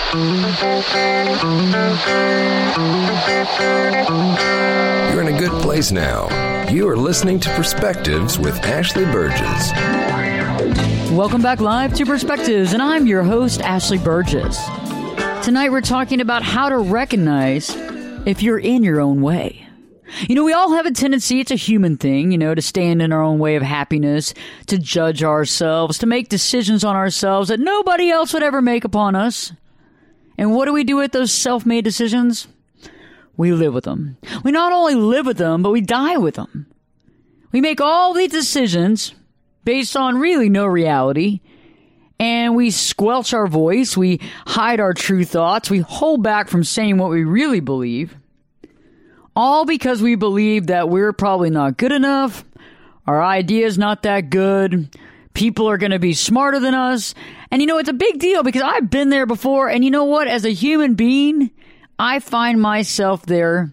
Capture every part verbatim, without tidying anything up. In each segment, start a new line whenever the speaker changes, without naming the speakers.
You're in a good place now. You are listening to Perspectives with Ashley Burgess.
Welcome back live to Perspectives, and I'm your host, Ashley Burgess. Tonight we're talking about how to recognize if you're in your own way. You know, we all have a tendency, it's a human thing, you know, to stand in our own way of happiness, to judge ourselves, to make decisions on ourselves that nobody else would ever make upon us. And what do we do with those self-made decisions? We live with them. We not only live with them, but we die with them. We make all these decisions based on really no reality, and we squelch our voice, we hide our true thoughts, we hold back from saying what we really believe, all because we believe that we're probably not good enough, our idea's not that good, people are going to be smarter than us. And you know, it's a big deal because I've been there before, and you know what? As a human being, I find myself there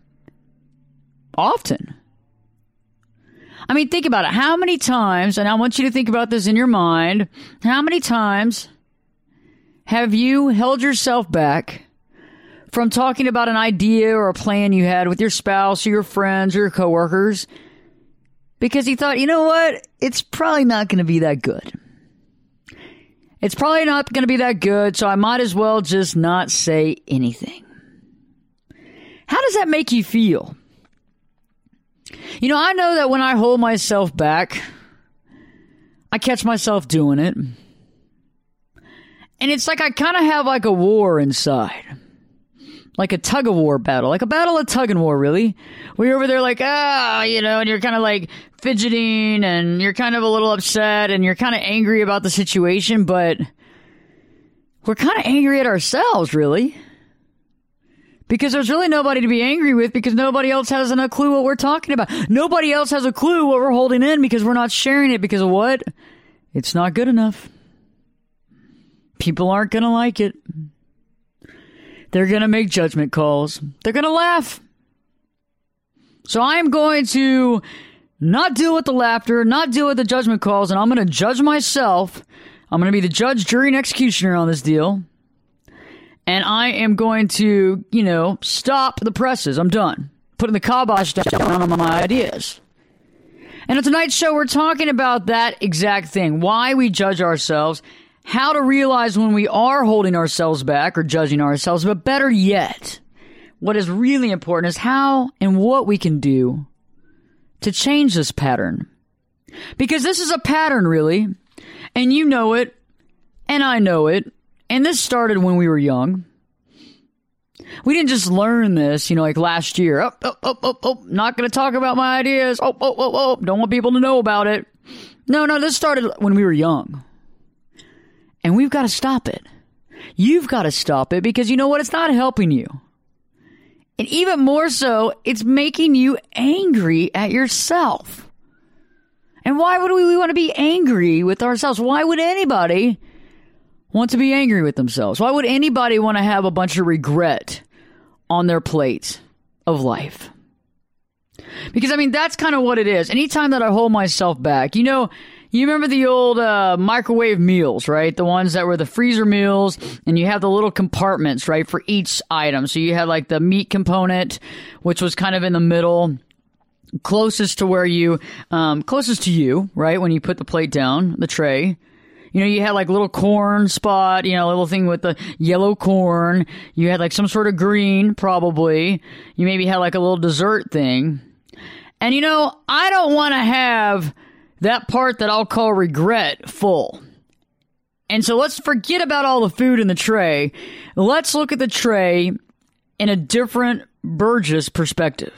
often. I mean, think about it. How many times, and I want you to think about this in your mind, how many times have you held yourself back from talking about an idea or a plan you had with your spouse or your friends or your coworkers because you thought, you know what, it's probably not going to be that good. It's probably not going to be that good, so I might as well just not say anything. How does that make you feel? You know, I know that when I hold myself back, I catch myself doing it. And it's like I kind of have like a war inside. Like a tug-of-war battle. Like a battle of tug-and-war, really. Where you're over there like, ah, you know, and you're kind of like fidgeting and you're kind of a little upset and you're kind of angry about the situation, but we're kind of angry at ourselves, really. Because there's really nobody to be angry with because nobody else has a clue what we're talking about. Nobody else has a clue what we're holding in because we're not sharing it because of what? It's not good enough. People aren't going to like it. They're going to make judgment calls. They're going to laugh. So I'm going to not deal with the laughter, not deal with the judgment calls, and I'm going to judge myself. I'm going to be the judge, jury, and executioner on this deal. And I am going to, you know, stop the presses. I'm done. Putting the kibosh down on my ideas. And on tonight's show, we're talking about that exact thing. Why we judge ourselves. How to realize when we are holding ourselves back or judging ourselves. But better yet, what is really important is how and what we can do to change this pattern. Because this is a pattern, really. And you know it. And I know it. And this started when we were young. We didn't just learn this, you know, like last year. Oh, oh, oh, oh, oh, not going to talk about my ideas. Oh, oh, oh, oh, don't want people to know about it. No, no, this started when we were young. And we've got to stop it. You've got to stop it because you know what? It's not helping you. And even more so, it's making you angry at yourself. And why would we want to be angry with ourselves? Why would anybody want to be angry with themselves? Why would anybody want to have a bunch of regret on their plate of life? Because, I mean, that's kind of what it is. Anytime that I hold myself back, you know, you remember the old uh, microwave meals, right? The ones that were the freezer meals, and you have the little compartments, right, for each item. So you had like the meat component, which was kind of in the middle, closest to where you, um, closest to you, right, when you put the plate down, the tray. You know, you had like a little corn spot, you know, a little thing with the yellow corn. You had like some sort of green, probably. You maybe had like a little dessert thing. And, you know, I don't want to have that part that I'll call regret full. And so let's forget about all the food in the tray. Let's look at the tray in a different Burgess perspective.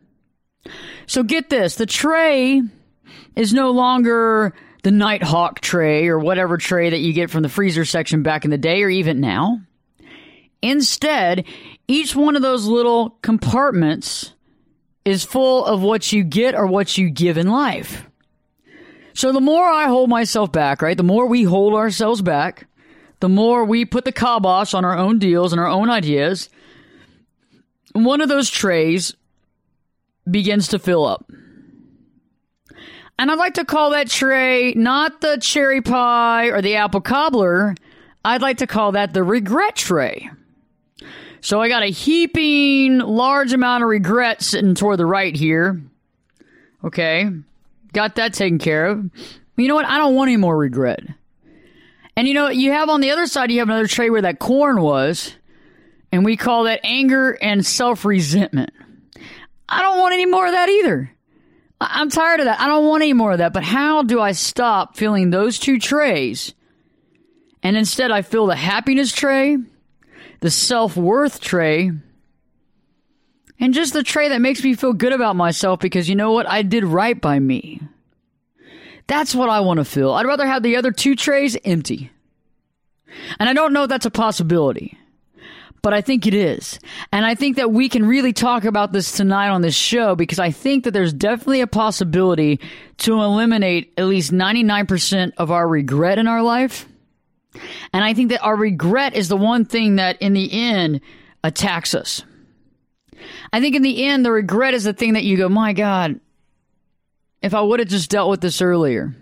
So get this. The tray is no longer the Nighthawk tray or whatever tray that you get from the freezer section back in the day or even now. Instead, each one of those little compartments is full of what you get or what you give in life. So the more I hold myself back, right, the more we hold ourselves back, the more we put the kibosh on our own deals and our own ideas, one of those trays begins to fill up. And I'd like to call that tray not the cherry pie or the apple cobbler. I'd like to call that the regret tray. So I got a heaping large amount of regret sitting toward the right here. Okay. Got that taken care of. You know what? I don't want any more regret. And you know, you have on the other side, you have another tray where that corn was. And we call that anger and self-resentment. I don't want any more of that either. I'm tired of that. I don't want any more of that. But how do I stop feeling those two trays? And instead I feel the happiness tray, the self-worth tray, and just the tray that makes me feel good about myself because you know what? I did right by me. That's what I want to feel. I'd rather have the other two trays empty. And I don't know if that's a possibility, but I think it is. And I think that we can really talk about this tonight on this show because I think that there's definitely a possibility to eliminate at least ninety-nine percent of our regret in our life. And I think that our regret is the one thing that in the end attacks us. I think in the end, the regret is the thing that you go, my God, if I would have just dealt with this earlier.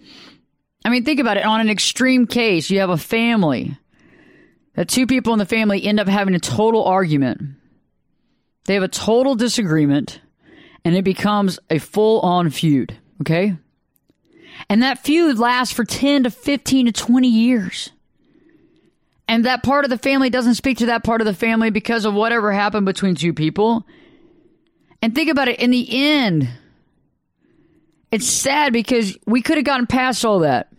I mean, think about it. On an extreme case, you have a family. That two people in the family end up having a total argument. They have a total disagreement, and it becomes a full-on feud, okay? And that feud lasts for ten to fifteen to twenty years. And that part of the family doesn't speak to that part of the family because of whatever happened between two people. And think about it, in the end, it's sad because we could have gotten past all that.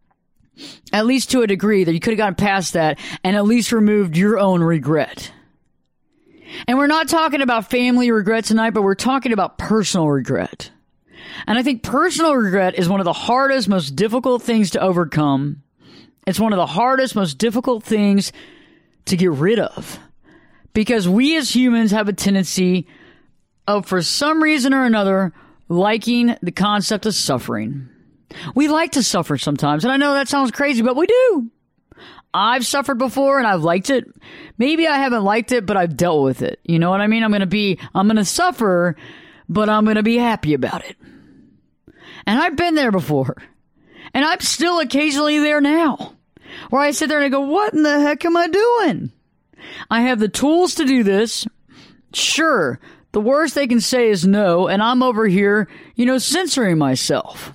At least to a degree that you could have gotten past that and at least removed your own regret. And we're not talking about family regret tonight, but we're talking about personal regret. And I think personal regret is one of the hardest, most difficult things to overcome. It's one of the hardest, most difficult things to get rid of. Because we as humans have a tendency of, for some reason or another, liking the concept of suffering. We like to suffer sometimes, and I know that sounds crazy, but we do. I've suffered before, and I've liked it. Maybe I haven't liked it, but I've dealt with it. You know what I mean? I'm going to be, I'm going to suffer, but I'm going to be happy about it. And I've been there before. And I'm still occasionally there now. Where I sit there and I go, what in the heck am I doing? I have the tools to do this. Sure, the worst they can say is no, and I'm over here, you know, censoring myself.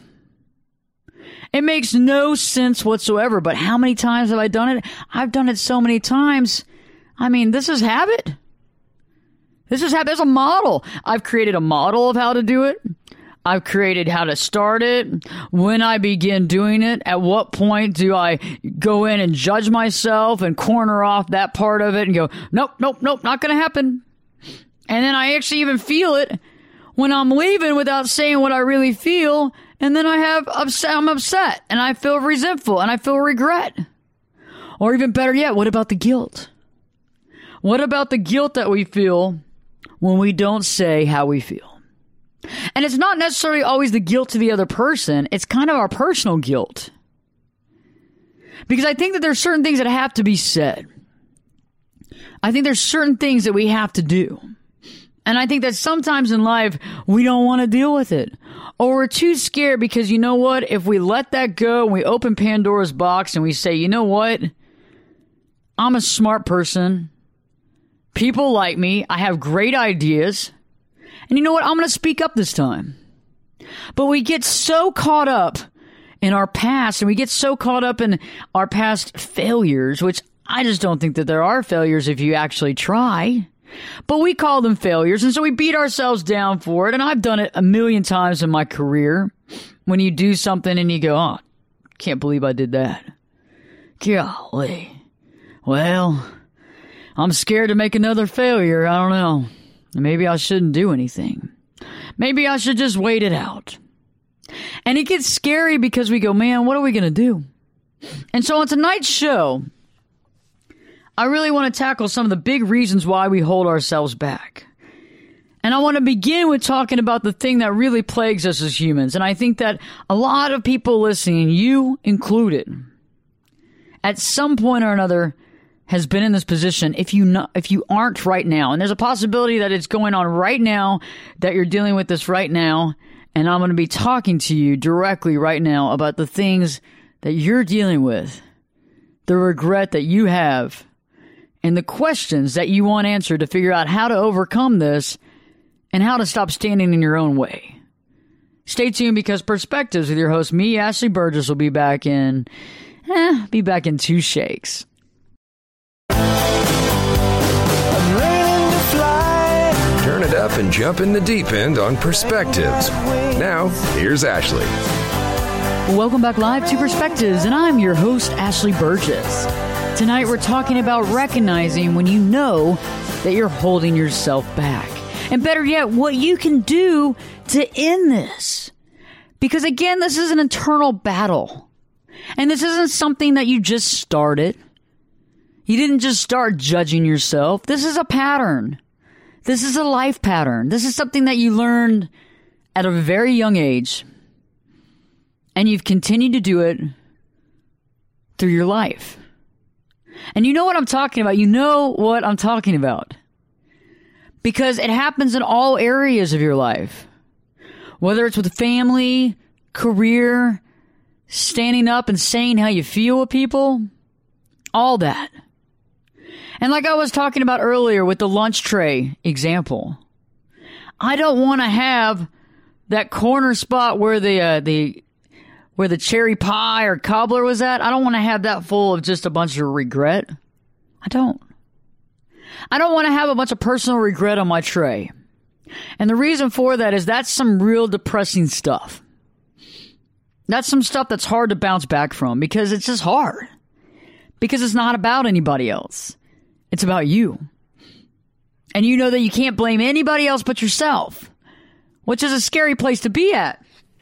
It makes no sense whatsoever, but how many times have I done it? I've done it so many times. I mean, this is habit. This is habit. There's a model. I've created a model of how to do it. I've created how to start it. When I begin doing it, at what point do I go in and judge myself and corner off that part of it and go, nope, nope, nope, not going to happen. And then I actually even feel it when I'm leaving without saying what I really feel. And then I have upset, I'm upset and I feel resentful and I feel regret. Or even better yet, what about the guilt? What about the guilt that we feel when we don't say how we feel? And it's not necessarily always the guilt to the other person. It's kind of our personal guilt. Because I think that there's certain things that have to be said. I think there's certain things that we have to do. And I think that sometimes in life, we don't want to deal with it. Or we're too scared because you know what? If we let that go and we open Pandora's box and we say, you know what? I'm a smart person. People like me. I have great ideas. And you know what? I'm going to speak up this time. But we get so caught up in our past and we get so caught up in our past failures, which I just don't think that there are failures if you actually try. But we call them failures, and so we beat ourselves down for it. And I've done it a million times in my career. When you do something and you go, oh, can't believe I did that. Golly. Well, I'm scared to make another failure. I don't know. Maybe I shouldn't do anything. Maybe I should just wait it out. And it gets scary because we go, man, what are we going to do? And so on tonight's show, I really want to tackle some of the big reasons why we hold ourselves back. And I want to begin with talking about the thing that really plagues us as humans. And I think that a lot of people listening, you included, at some point or another, has been in this position. If you not, if you aren't right now, and there's a possibility that it's going on right now, that you're dealing with this right now, and I'm going to be talking to you directly right now about the things that you're dealing with, the regret that you have, and the questions that you want answered to figure out how to overcome this and how to stop standing in your own way. Stay tuned, because Perspectives with your host, me, Ashley Burgess, will be back in, eh, be back in two shakes.
Turn it up and jump in the deep end on Perspectives. Now, here's Ashley.
Welcome back live to Perspectives, and I'm your host, Ashley Burgess. Tonight we're talking about recognizing when you know that you're holding yourself back. And better yet, what you can do to end this. Because again, this is an internal battle. And this isn't something that you just started. You didn't just start judging yourself. This is a pattern. This is a life pattern. This is something that you learned at a very young age. And you've continued to do it through your life. And you know what I'm talking about. You know what I'm talking about. Because it happens in all areas of your life. Whether it's with family, career, standing up and saying how you feel with people, all that. And like I was talking about earlier with the lunch tray example, I don't want to have that corner spot where the uh, the where the cherry pie or cobbler was at. I don't want to have that full of just a bunch of regret. I don't. I don't want to have a bunch of personal regret on my tray. And the reason for that is that's some real depressing stuff. That's some stuff that's hard to bounce back from, because it's just hard. Because it's not about anybody else. It's about you. And you know that you can't blame anybody else but yourself, which is a scary place to be at.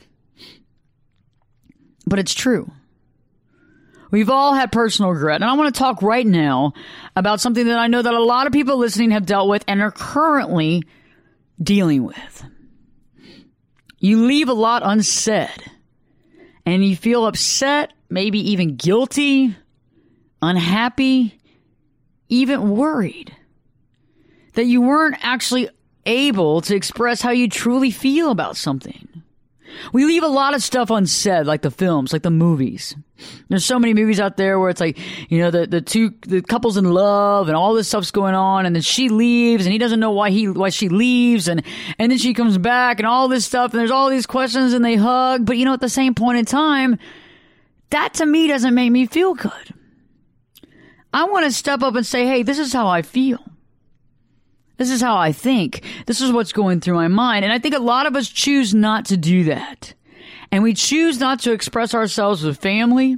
But it's true. We've all had personal regret. And I want to talk right now about something that I know that a lot of people listening have dealt with and are currently dealing with. You leave a lot unsaid. And you feel upset, maybe even guilty, unhappy, even worried that you weren't actually able to express how you truly feel about something. We leave a lot of stuff unsaid, like the films, like the movies. There's so many movies out there where it's like, you know, the, the two, the couple's in love and all this stuff's going on, and then she leaves and he doesn't know why he, why she leaves, and, and then she comes back and all this stuff, and there's all these questions and they hug. But you know, at the same point in time, that to me doesn't make me feel good. I want to step up and say, hey, this is how I feel. This is how I think. This is what's going through my mind. And I think a lot of us choose not to do that. And we choose not to express ourselves with family,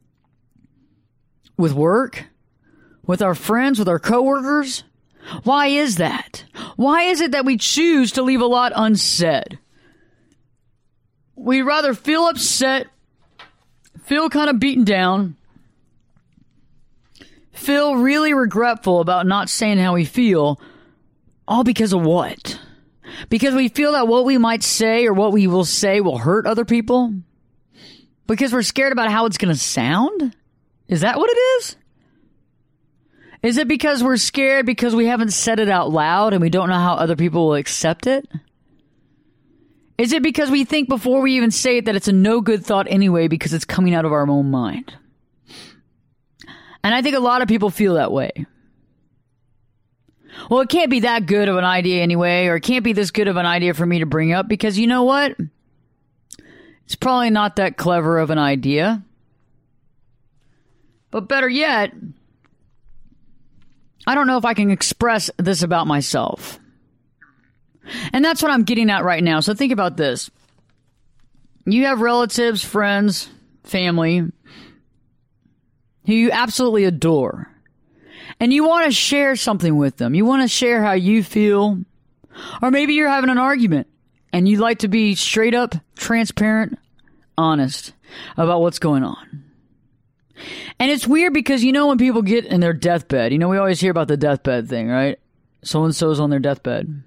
with work, with our friends, with our coworkers. Why is that? Why is it that we choose to leave a lot unsaid? We'd rather feel upset, feel kind of beaten down, feel really regretful about not saying how we feel. All because of what? Because we feel that what we might say or what we will say will hurt other people? Because we're scared about how it's going to sound? Is that what it is? Is it because we're scared because we haven't said it out loud and we don't know how other people will accept it? Is it because we think before we even say it that it's a no good thought anyway because it's coming out of our own mind? And I think a lot of people feel that way. Well, it can't be that good of an idea anyway, or it can't be this good of an idea for me to bring up, because you know what? It's probably not that clever of an idea. But better yet, I don't know if I can express this about myself. And that's what I'm getting at right now. So think about this. You have relatives, friends, family who you absolutely adore. And you want to share something with them. You want to share how you feel. Or maybe you're having an argument and you'd like to be straight up, transparent, honest about what's going on. And it's weird because, you know, when people get in their deathbed, you know, we always hear about the deathbed thing, right? So-and-so's on their deathbed.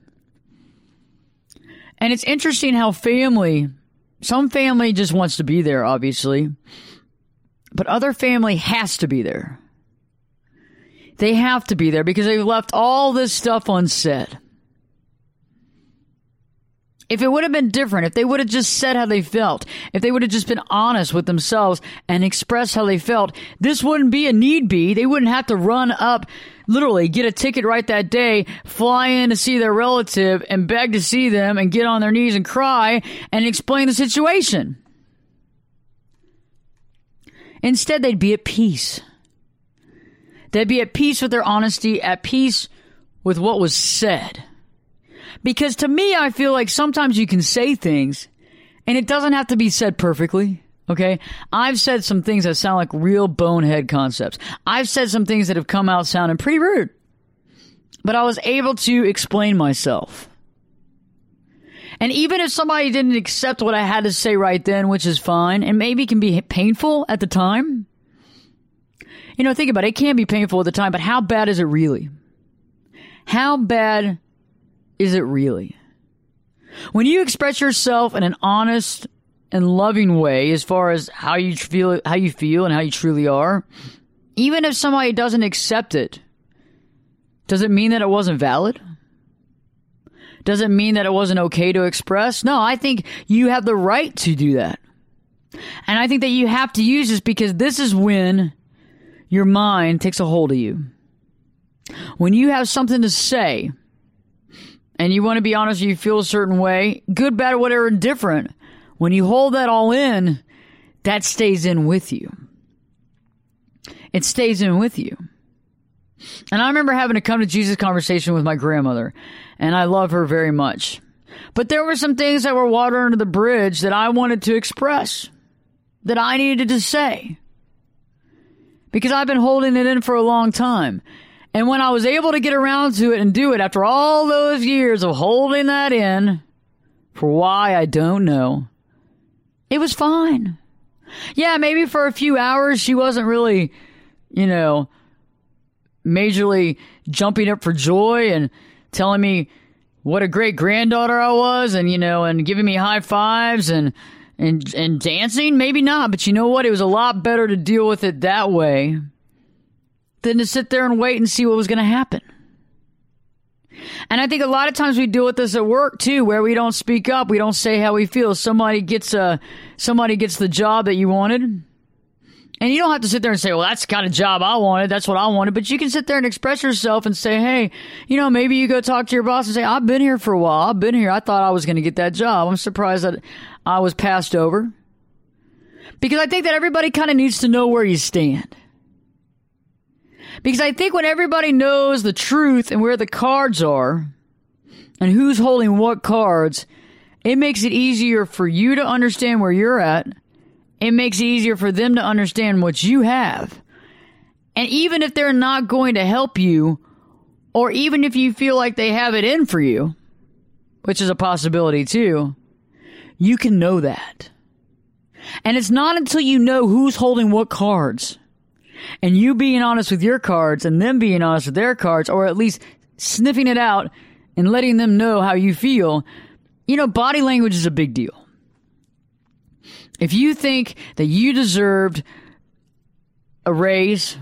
And it's interesting how family, some family just wants to be there, obviously. But other family has to be there. They have to be there because they've left all this stuff unsaid. If it would have been different, if they would have just said how they felt, if they would have just been honest with themselves and expressed how they felt, this wouldn't be a need be. They wouldn't have to run up, literally get a ticket right that day, fly in to see their relative and beg to see them and get on their knees and cry and explain the situation. Instead, they'd be at peace. They'd be at peace with their honesty, at peace with what was said. Because to me, I feel like sometimes you can say things and it doesn't have to be said perfectly. Okay. I've said some things that sound like real bonehead concepts. I've said some things that have come out sounding pretty rude, but I was able to explain myself. And even if somebody didn't accept what I had to say right then, which is fine, and maybe can be painful at the time. You know, think about it. It can be painful at the time, but how bad is it really? How bad is it really? When you express yourself in an honest and loving way as far as how you feel, how you feel and how you truly are, even if somebody doesn't accept it, does it mean that it wasn't valid? Does it mean that it wasn't okay to express? No, I think you have the right to do that. And I think that you have to use this because this is when your mind takes a hold of you. When you have something to say and you want to be honest, you feel a certain way, good, bad, whatever, indifferent, when you hold that all in, that stays in with you. It stays in with you. And I remember having a come to Jesus conversation with my grandmother, and I love her very much. But there were some things that were water under the bridge that I wanted to express, that I needed to say, because I've been holding it in for a long time. And when I was able to get around to it and do it after all those years of holding that in, for why I don't know, it was fine. Yeah, maybe for a few hours she wasn't really, you know, majorly jumping up for joy and telling me what a great granddaughter I was, and, you know, and giving me high fives and, and, and dancing. Maybe not, but you know what? It was a lot better to deal with it that way than to sit there and wait and see what was going to happen. And I think a lot of times we deal with this at work too, where we don't speak up. We don't say how we feel. Somebody gets a, somebody gets the job that you wanted. And you don't have to sit there and say, well, that's the kind of job I wanted. That's what I wanted. But you can sit there and express yourself and say, hey, you know, maybe you go talk to your boss and say, I've been here for a while. I've been here. I thought I was going to get that job. I'm surprised that I was passed over. Because I think that everybody kind of needs to know where you stand. Because I think when everybody knows the truth and where the cards are and who's holding what cards, it makes it easier for you to understand where you're at. It makes it easier for them to understand what you have. And even if they're not going to help you, or even if you feel like they have it in for you, which is a possibility too, you can know that. And it's not until you know who's holding what cards, and you being honest with your cards and them being honest with their cards, or at least sniffing it out and letting them know how you feel. You know, body language is a big deal. If you think that you deserved a raise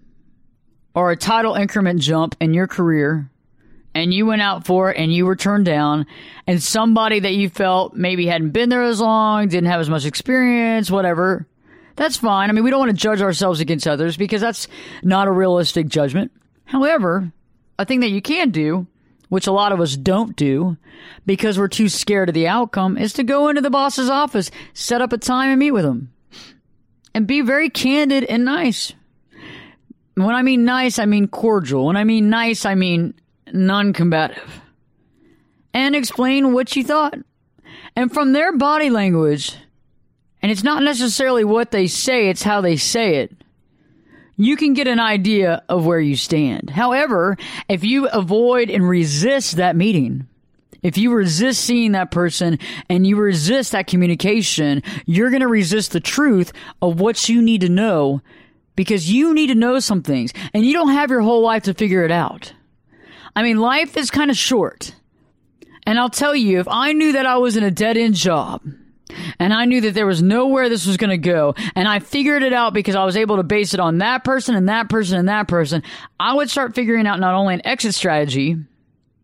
or a title increment jump in your career, and you went out for it and you were turned down, and somebody that you felt maybe hadn't been there as long, didn't have as much experience, whatever, that's fine. I mean, we don't want to judge ourselves against others because that's not a realistic judgment. However, a thing that you can do, which a lot of us don't do because we're too scared of the outcome, is to go into the boss's office, set up a time and meet with him, and be very candid and nice. When I mean nice, I mean cordial. When I mean nice, I mean non-combative. And explain what you thought. And from their body language, and it's not necessarily what they say, it's how they say it, you can get an idea of where you stand. However, if you avoid and resist that meeting, if you resist seeing that person and you resist that communication, you're going to resist the truth of what you need to know, because you need to know some things and you don't have your whole life to figure it out. I mean, life is kind of short. And I'll tell you, if I knew that I was in a dead-end job, and I knew that there was nowhere this was going to go, and I figured it out because I was able to base it on that person and that person and that person, I would start figuring out not only an exit strategy,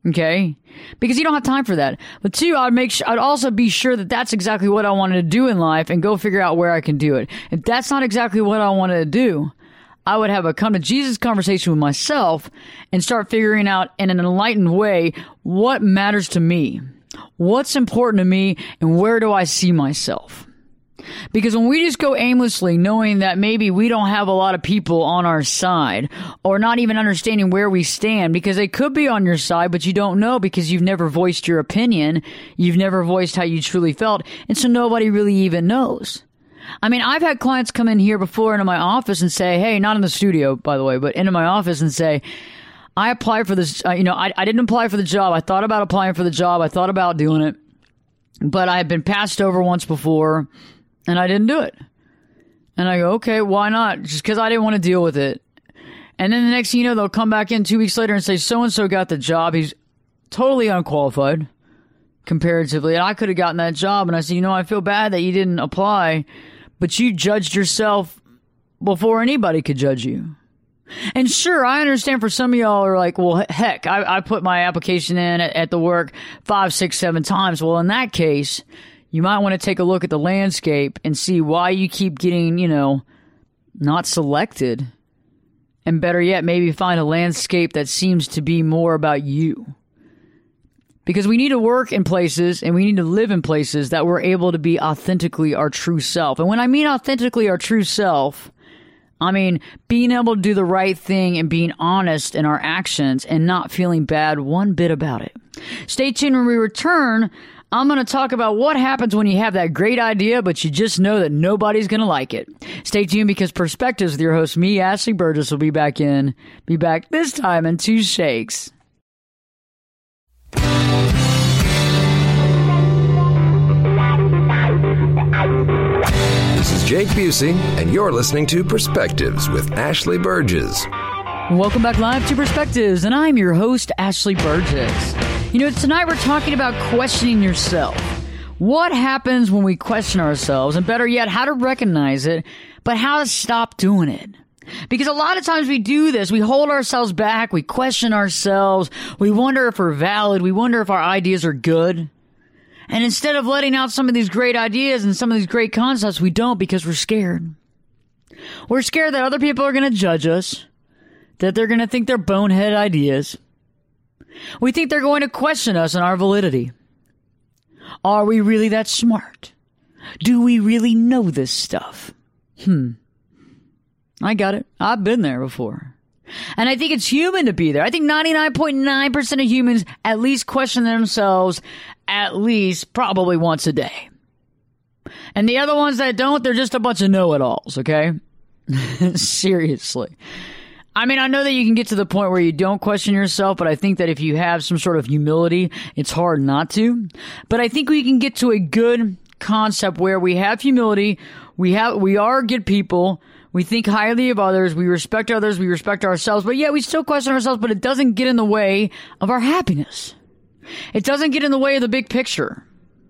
Okay? Because you don't have time for that. But two, I'd make sure, I'd also be sure that that's exactly what I wanted to do in life and go figure out where I can do it. If that's not exactly what I wanted to do, I would have a come to Jesus conversation with myself and start figuring out in an enlightened way what matters to me, what's important to me, and where do I see myself. Because when we just go aimlessly knowing that maybe we don't have a lot of people on our side or not even understanding where we stand, because they could be on your side, but you don't know because you've never voiced your opinion. You've never voiced how you truly felt. And so nobody really even knows. I mean, I've had clients come in here before into my office and say, hey, not in the studio, by the way, but into my office and say, I applied for this, uh, you know, I, I didn't apply for the job. I thought about applying for the job. I thought about doing it, but I had been passed over once before and I didn't do it. And I go, okay, why not? Just because I didn't want to deal with it. And then the next thing you know, they'll come back in two weeks later and say, so-and-so got the job. He's totally unqualified comparatively. And I could have gotten that job. And I said, you know, I feel bad that you didn't apply, but you judged yourself before anybody could judge you. And sure, I understand for some of y'all are like, well, heck, I, I put my application in at, at the work five, six, seven times. Well, in that case, you might want to take a look at the landscape and see why you keep getting, you know, not selected. And better yet, maybe find a landscape that seems to be more about you. Because we need to work in places and we need to live in places that we're able to be authentically our true self. And when I mean authentically our true self, I mean being able to do the right thing and being honest in our actions and not feeling bad one bit about it. Stay tuned when we return. I'm going to talk about what happens when you have that great idea, but you just know that nobody's going to like it. Stay tuned because Perspectives with your host, me, Ashley Burgess, will be back in, be back this time in two shakes.
This is Jake Busey, and you're listening to Perspectives with Ashley Burgess.
Welcome back live to Perspectives, and I'm your host, Ashley Burgess. You know, tonight we're talking about questioning yourself. What happens when we question ourselves, and better yet, how to recognize it, but how to stop doing it. Because a lot of times we do this, we hold ourselves back, we question ourselves, we wonder if we're valid, we wonder if our ideas are good. And instead of letting out some of these great ideas and some of these great concepts, we don't because we're scared. We're scared that other people are going to judge us, that they're going to think they're bonehead ideas. We think they're going to question us and our validity. Are we really that smart? Do we really know this stuff? Hmm. I got it. I've been there before. And I think it's human to be there. I think ninety-nine point nine percent of humans at least question themselves at least probably once a day. And the other ones that don't, they're just a bunch of know-it-alls, okay? Seriously. I mean, I know that you can get to the point where you don't question yourself, but I think that if you have some sort of humility, it's hard not to. But I think we can get to a good concept where we have humility, we have, we are good people, we think highly of others, we respect others, we respect ourselves, but yet we still question ourselves, but it doesn't get in the way of our happiness. It doesn't get in the way of the big picture.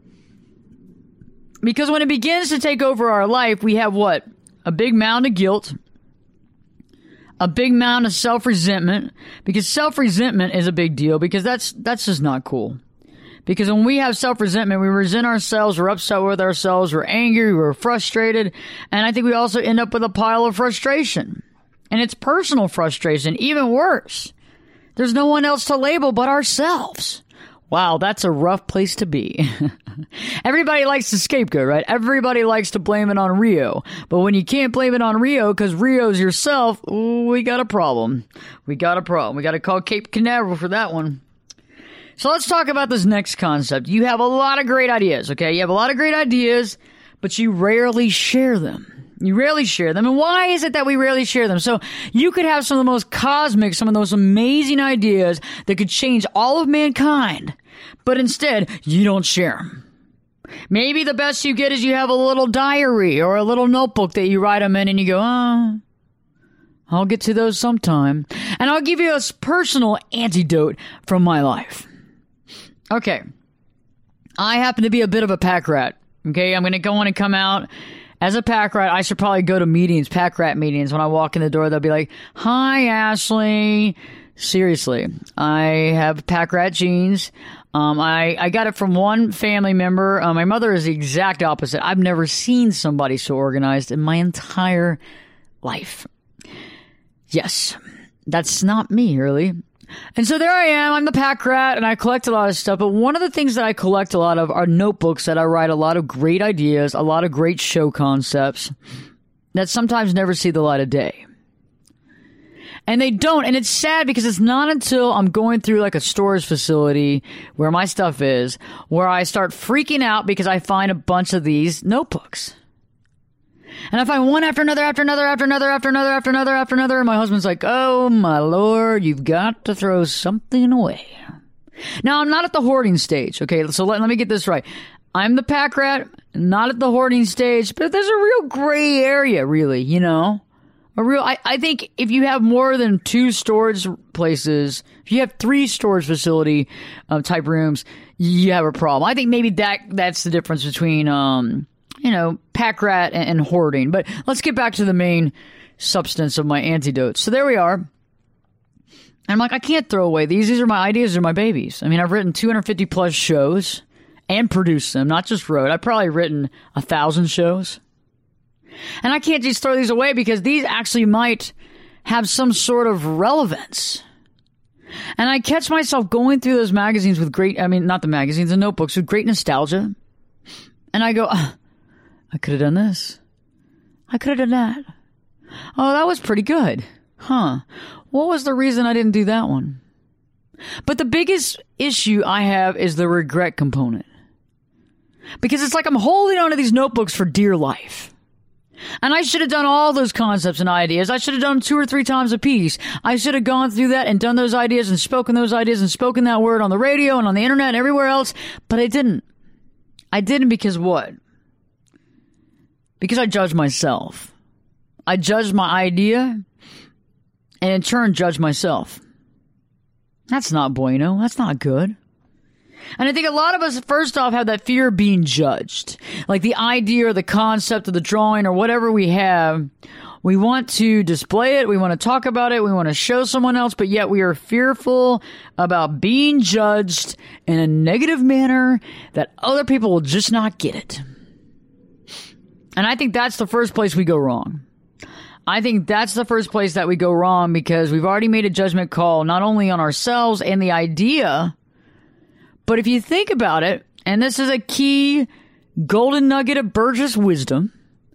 Because when it begins to take over our life, we have what? A big mound of guilt. A big mound of self-resentment, because self-resentment is a big deal, because that's that's just not cool. Because when we have self-resentment, we resent ourselves, we're upset with ourselves, we're angry, we're frustrated, and I think we also end up with a pile of frustration. And it's personal frustration, even worse. There's no one else to label but ourselves. Wow, that's a rough place to be. Everybody likes to scapegoat, right? Everybody likes to blame it on Rio. But when you can't blame it on Rio because Rio's yourself, ooh, we got a problem. We got a problem. We got to call Cape Canaveral for that one. So let's talk about this next concept. You have a lot of great ideas, okay? You have a lot of great ideas, but you rarely share them. You rarely share them. And why is it that we rarely share them? So you could have some of the most cosmic, some of those amazing ideas that could change all of mankind, but instead you don't share them. Maybe the best you get is you have a little diary or a little notebook that you write them in and you go, oh, I'll get to those sometime. And I'll give you a personal antidote from my life. Okay. I happen to be a bit of a pack rat. Okay. I'm going to go on and come out as a pack rat. I should probably go to meetings, pack rat meetings. When I walk in the door, they'll be like, hi, Ashley. Seriously. I have pack rat genes. Um, I, I got it from one family member. Uh, my mother is the exact opposite. I've never seen somebody so organized in my entire life. Yes, that's not me, really. And so there I am. I'm the pack rat, and I collect a lot of stuff. But one of the things that I collect a lot of are notebooks that I write a lot of great ideas, a lot of great show concepts that sometimes never see the light of day. And they don't. And it's sad because it's not until I'm going through like a storage facility where my stuff is where I start freaking out because I find a bunch of these notebooks. And I find one after another, after another, after another, after another, after another, after another. And my husband's like, oh, my Lord, you've got to throw something away. Now, I'm not at the hoarding stage. Okay, so let, let me get this right. I'm the pack rat, not at the hoarding stage, but there's a real gray area, really, you know? A real, I, I think if you have more than two storage places, if you have three storage facility uh, type rooms, you have a problem. I think maybe that that's the difference between, um, you know, pack rat and, and hoarding. But let's get back to the main substance of my antidotes. So there we are. And I'm like, I can't throw away these. These are my ideas. They're my babies. I mean, I've written two hundred fifty plus shows and produced them, not just wrote. I've probably written a thousand shows. And I can't just throw these away because these actually might have some sort of relevance. And I catch myself going through those magazines with great, I mean, not the magazines, the notebooks with great nostalgia. And I go, oh, I could have done this. I could have done that. Oh, that was pretty good. Huh. What was the reason I didn't do that one? But the biggest issue I have is the regret component. Because it's like I'm holding onto these notebooks for dear life. And I should have done all those concepts and ideas. I should have done them two or three times a piece. I should have gone through that and done those ideas and spoken those ideas and spoken that word on the radio and on the internet and everywhere else. But I didn't. I didn't because what? Because I judged myself. I judged my idea and in turn judged myself. That's not bueno. That's not good. And I think a lot of us, first off, have that fear of being judged. Like the idea or the concept of the drawing or whatever we have, we want to display it, we want to talk about it, we want to show someone else, but yet we are fearful about being judged in a negative manner that other people will just not get it. And I think that's the first place we go wrong. I think that's the first place that we go wrong because we've already made a judgment call not only on ourselves and the idea, but if you think about it, and this is a key golden nugget of Burgess wisdom,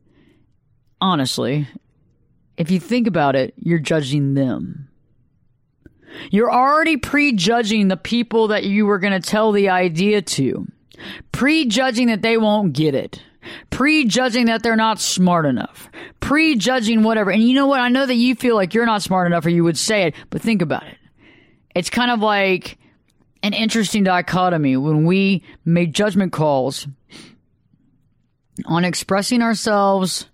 honestly, if you think about it, you're judging them. You're already prejudging the people that you were going to tell the idea to. Prejudging that they won't get it. Prejudging that they're not smart enough. Prejudging whatever. And you know what? I know that you feel like you're not smart enough or you would say it, but think about it. It's kind of like an interesting dichotomy when we make judgment calls on expressing ourselves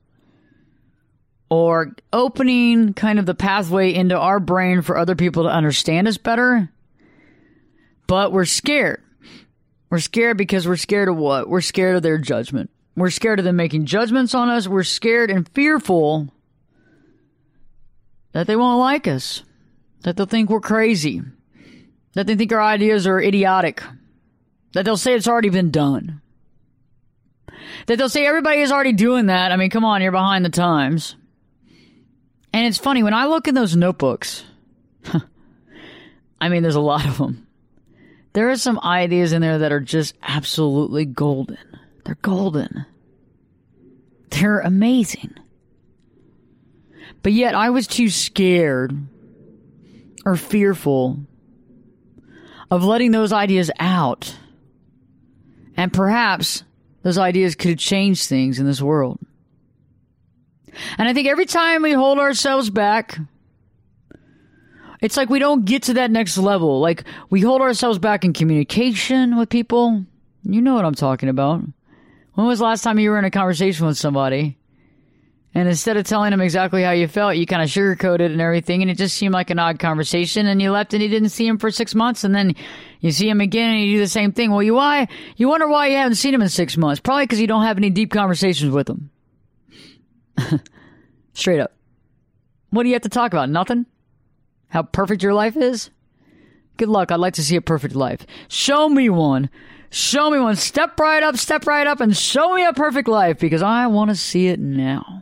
or opening kind of the pathway into our brain for other people to understand us better. But we're scared. We're scared because we're scared of what? We're scared of their judgment. We're scared of them making judgments on us. We're scared and fearful that they won't like us, that they'll think we're crazy, that they think our ideas are idiotic, that they'll say it's already been done, that they'll say everybody is already doing that. I mean, come on, you're behind the times. And it's funny, when I look in those notebooks, I mean, there's a lot of them. There are some ideas in there that are just absolutely golden. They're golden. They're amazing. But yet I was too scared or fearful of letting those ideas out. And perhaps those ideas could change things in this world. And I think every time we hold ourselves back, it's like we don't get to that next level. Like we hold ourselves back in communication with people. You know what I'm talking about. When was the last time you were in a conversation with somebody and instead of telling them exactly how you felt, you kind of sugarcoated and everything, and it just seemed like an odd conversation, and you left and you didn't see him for six months, and then you see him again and you do the same thing. Well, you why you wonder why you haven't seen him in six months. Probably because you don't have any deep conversations with him. Straight up. What do you have to talk about? Nothing? How perfect your life is? Good luck. I'd like to see a perfect life. Show me one. Show me one. Step right up, step right up, and show me a perfect life, because I want to see it now.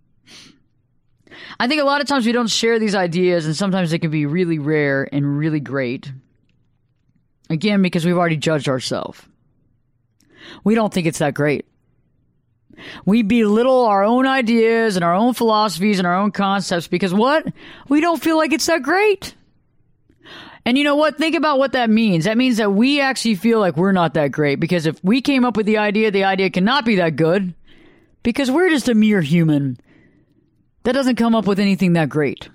I think a lot of times we don't share these ideas, and sometimes they can be really rare and really great. Again, because we've already judged ourselves. We don't think it's that great. We belittle our own ideas and our own philosophies and our own concepts because what? We don't feel like it's that great. And you know what? Think about what that means. That means that we actually feel like we're not that great, because if we came up with the idea, the idea cannot be that good, because we're just a mere human that doesn't come up with anything that great.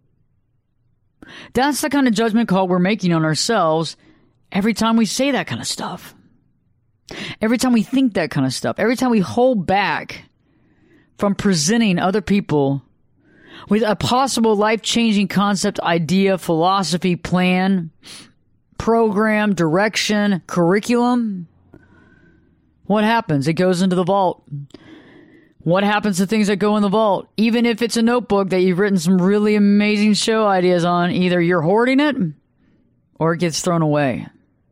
That's the kind of judgment call we're making on ourselves every time we say that kind of stuff. Every time we think that kind of stuff. Every time we hold back from presenting other people with a possible life-changing concept, idea, philosophy, plan, program, direction, curriculum. What happens? It goes into the vault. What happens to things that go in the vault? Even if it's a notebook that you've written some really amazing show ideas on, either you're hoarding it or it gets thrown away.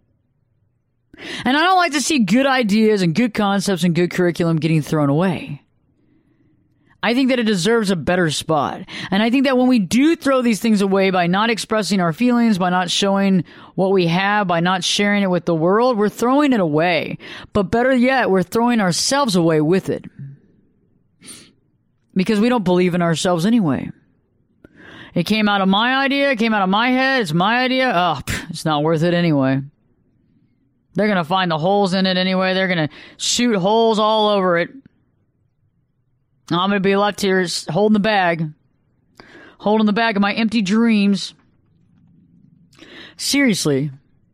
And I don't like to see good ideas and good concepts and good curriculum getting thrown away. I think that it deserves a better spot. And I think that when we do throw these things away by not expressing our feelings, by not showing what we have, by not sharing it with the world, we're throwing it away. But better yet, we're throwing ourselves away with it. Because we don't believe in ourselves anyway. It came out of my idea, it came out of my head, it's my idea. Oh, it's not worth it anyway. They're going to find the holes in it anyway. They're going to shoot holes all over it. I'm going to be left here holding the bag. Holding the bag of my empty dreams. Seriously.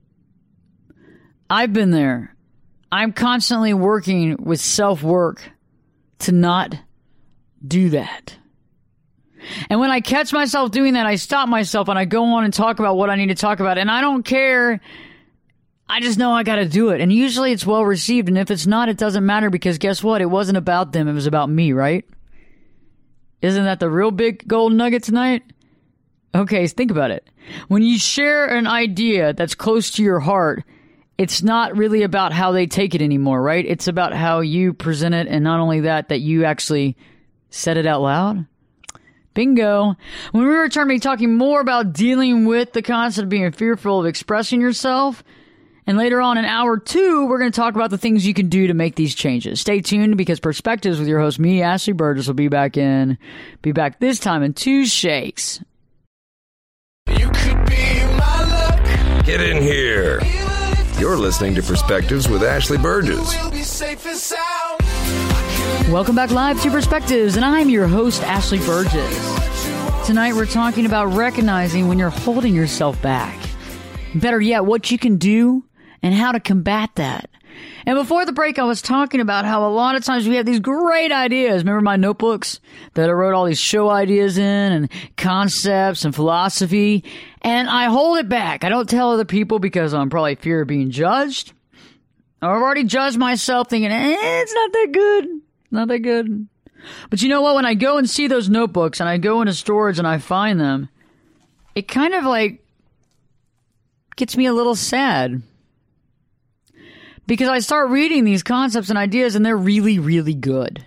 I've been there. I'm constantly working with self-work to not do that. And when I catch myself doing that, I stop myself and I go on and talk about what I need to talk about. And I don't care. I just know I got to do it. And usually it's well received. And if it's not, it doesn't matter, because guess what? It wasn't about them. It was about me, right? Isn't that the real big gold nugget tonight? Okay, think about it. When you share an idea that's close to your heart, it's not really about how they take it anymore, right? It's about how you present it. And not only that, that you actually said it out loud. Bingo. When we return, we'll be talking more about dealing with the concept of being fearful of expressing yourself. And later on in hour two, we're going to talk about the things you can do to make these changes. Stay tuned, because Perspectives with your host, me, Ashley Burgess, will be back in. Be back this time in two shakes.
You could be my luck.
Get in here. You're listening to Perspectives with Ashley Burgess.
We'll be safe and sound.
Welcome back live to Perspectives, and I'm your host, Ashley Burgess. Tonight we're talking about recognizing when you're holding yourself back. Better yet, what you can do and how to combat that. And before the break, I was talking about how a lot of times we have these great ideas. Remember my notebooks that I wrote all these show ideas in, and concepts and philosophy, and I hold it back. I don't tell other people because I'm probably fear of being judged. I've already judged myself thinking, eh, it's not that good. Not that good. But you know what? When I go and see those notebooks and I go into storage and I find them, it kind of like gets me a little sad. Because I start reading these concepts and ideas and they're really, really good.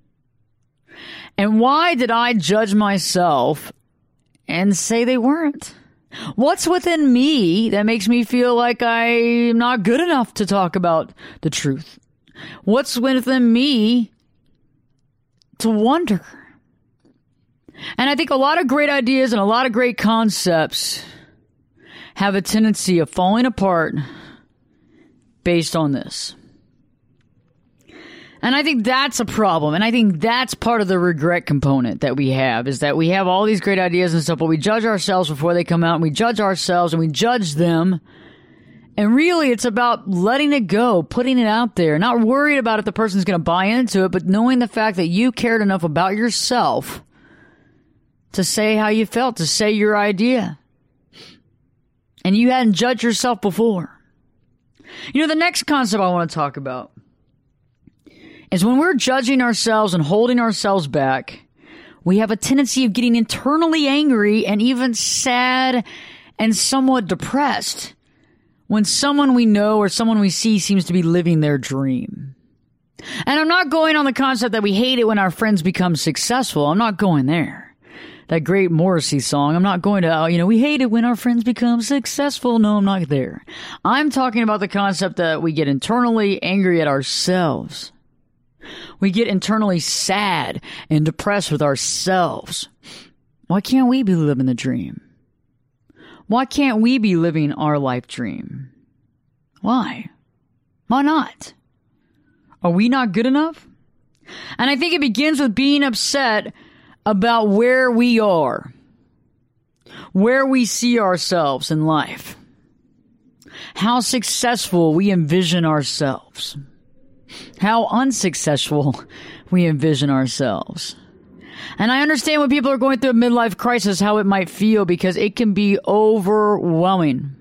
And why did I judge myself and say they weren't? What's within me that makes me feel like I'm not good enough to talk about the truth? What's within me to wonder? And I think a lot of great ideas and a lot of great concepts have a tendency of falling apart based on this. And I think that's a problem. And I think that's part of the regret component that we have, is that we have all these great ideas and stuff, but we judge ourselves before they come out, and we judge ourselves and we judge them. And really, it's about letting it go, putting it out there, not worried about if the person's going to buy into it, but knowing the fact that you cared enough about yourself to say how you felt, to say your idea. And you hadn't judged yourself before. You know, the next concept I want to talk about is when we're judging ourselves and holding ourselves back, we have a tendency of getting internally angry and even sad and somewhat depressed when someone we know or someone we see seems to be living their dream. And I'm not going on the concept that we hate it when our friends become successful. I'm not going there. That great Morrissey song, I'm not going to, oh, you know, we hate it when our friends become successful. No, I'm not there. I'm talking about the concept that we get internally angry at ourselves. We get internally sad and depressed with ourselves. Why can't we be living the dream? Why can't we be living our life dream? Why? Why not? Are we not good enough? And I think it begins with being upset about where we are, where we see ourselves in life, how successful we envision ourselves, how unsuccessful we envision ourselves. And I understand when people are going through a midlife crisis, how it might feel, because it can be overwhelming.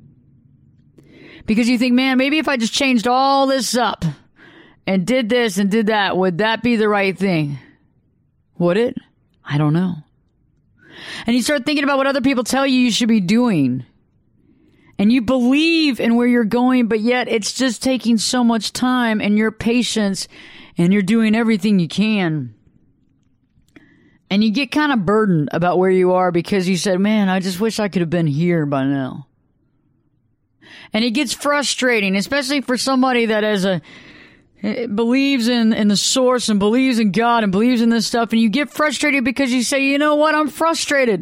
Because you think, man, maybe if I just changed all this up and did this and did that, would that be the right thing? Would it? I don't know. And you start thinking about what other people tell you you should be doing. And you believe in where you're going, but yet it's just taking so much time and your patience, and you're doing everything you can. And you get kind of burdened about where you are because you said, man, I just wish I could have been here by now. And it gets frustrating, especially for somebody that has a believes in, in the source and believes in God and believes in this stuff. And you get frustrated because you say, you know what? I'm frustrated.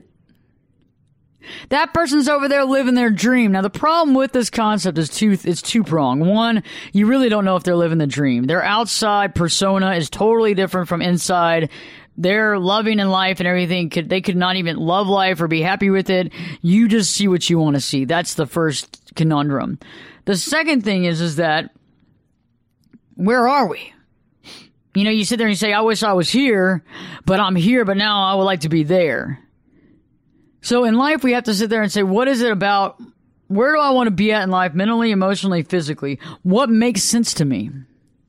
That person's over there living their dream. Now, the problem with this concept is two, it's two-pronged. One, you really don't know if they're living the dream. Their outside persona is totally different from inside. They're loving in life and everything. Could, they could not even love life or be happy with it. You just see what you want to see. That's the first conundrum. The second thing is, is that where are we? You know, you sit there and you say, I wish I was here, but I'm here, but now I would like to be there. So in life, we have to sit there and say, what is it about? Where do I want to be at in life, mentally, emotionally, physically? What makes sense to me?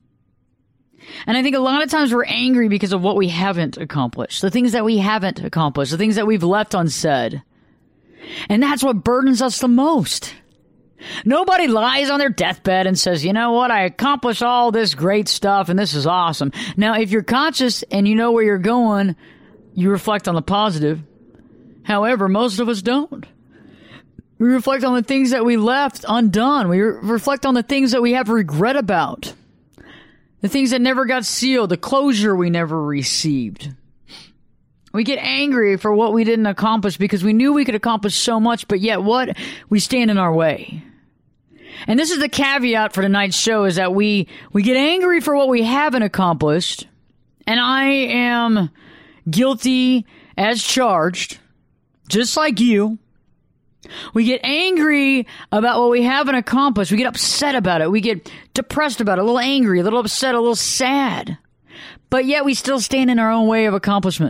And I think a lot of times we're angry because of what we haven't accomplished, the things that we haven't accomplished, the things that we've left unsaid. And that's what burdens us the most. Nobody lies on their deathbed and says, you know what, I accomplished all this great stuff and this is awesome. Now, if you're conscious and you know where you're going, you reflect on the positive. However, most of us don't. We reflect on the things that we left undone. We re- reflect on the things that we have regret about. The things that never got sealed, the closure we never received. We get angry for what we didn't accomplish because we knew we could accomplish so much, but yet what? We stand in our way. And this is the caveat for tonight's show, is that we, we get angry for what we haven't accomplished. And I am guilty as charged, just like you. We get angry about what we haven't accomplished. We get upset about it. We get depressed about it, a little angry, a little upset, a little sad. But yet we still stand in our own way of accomplishment.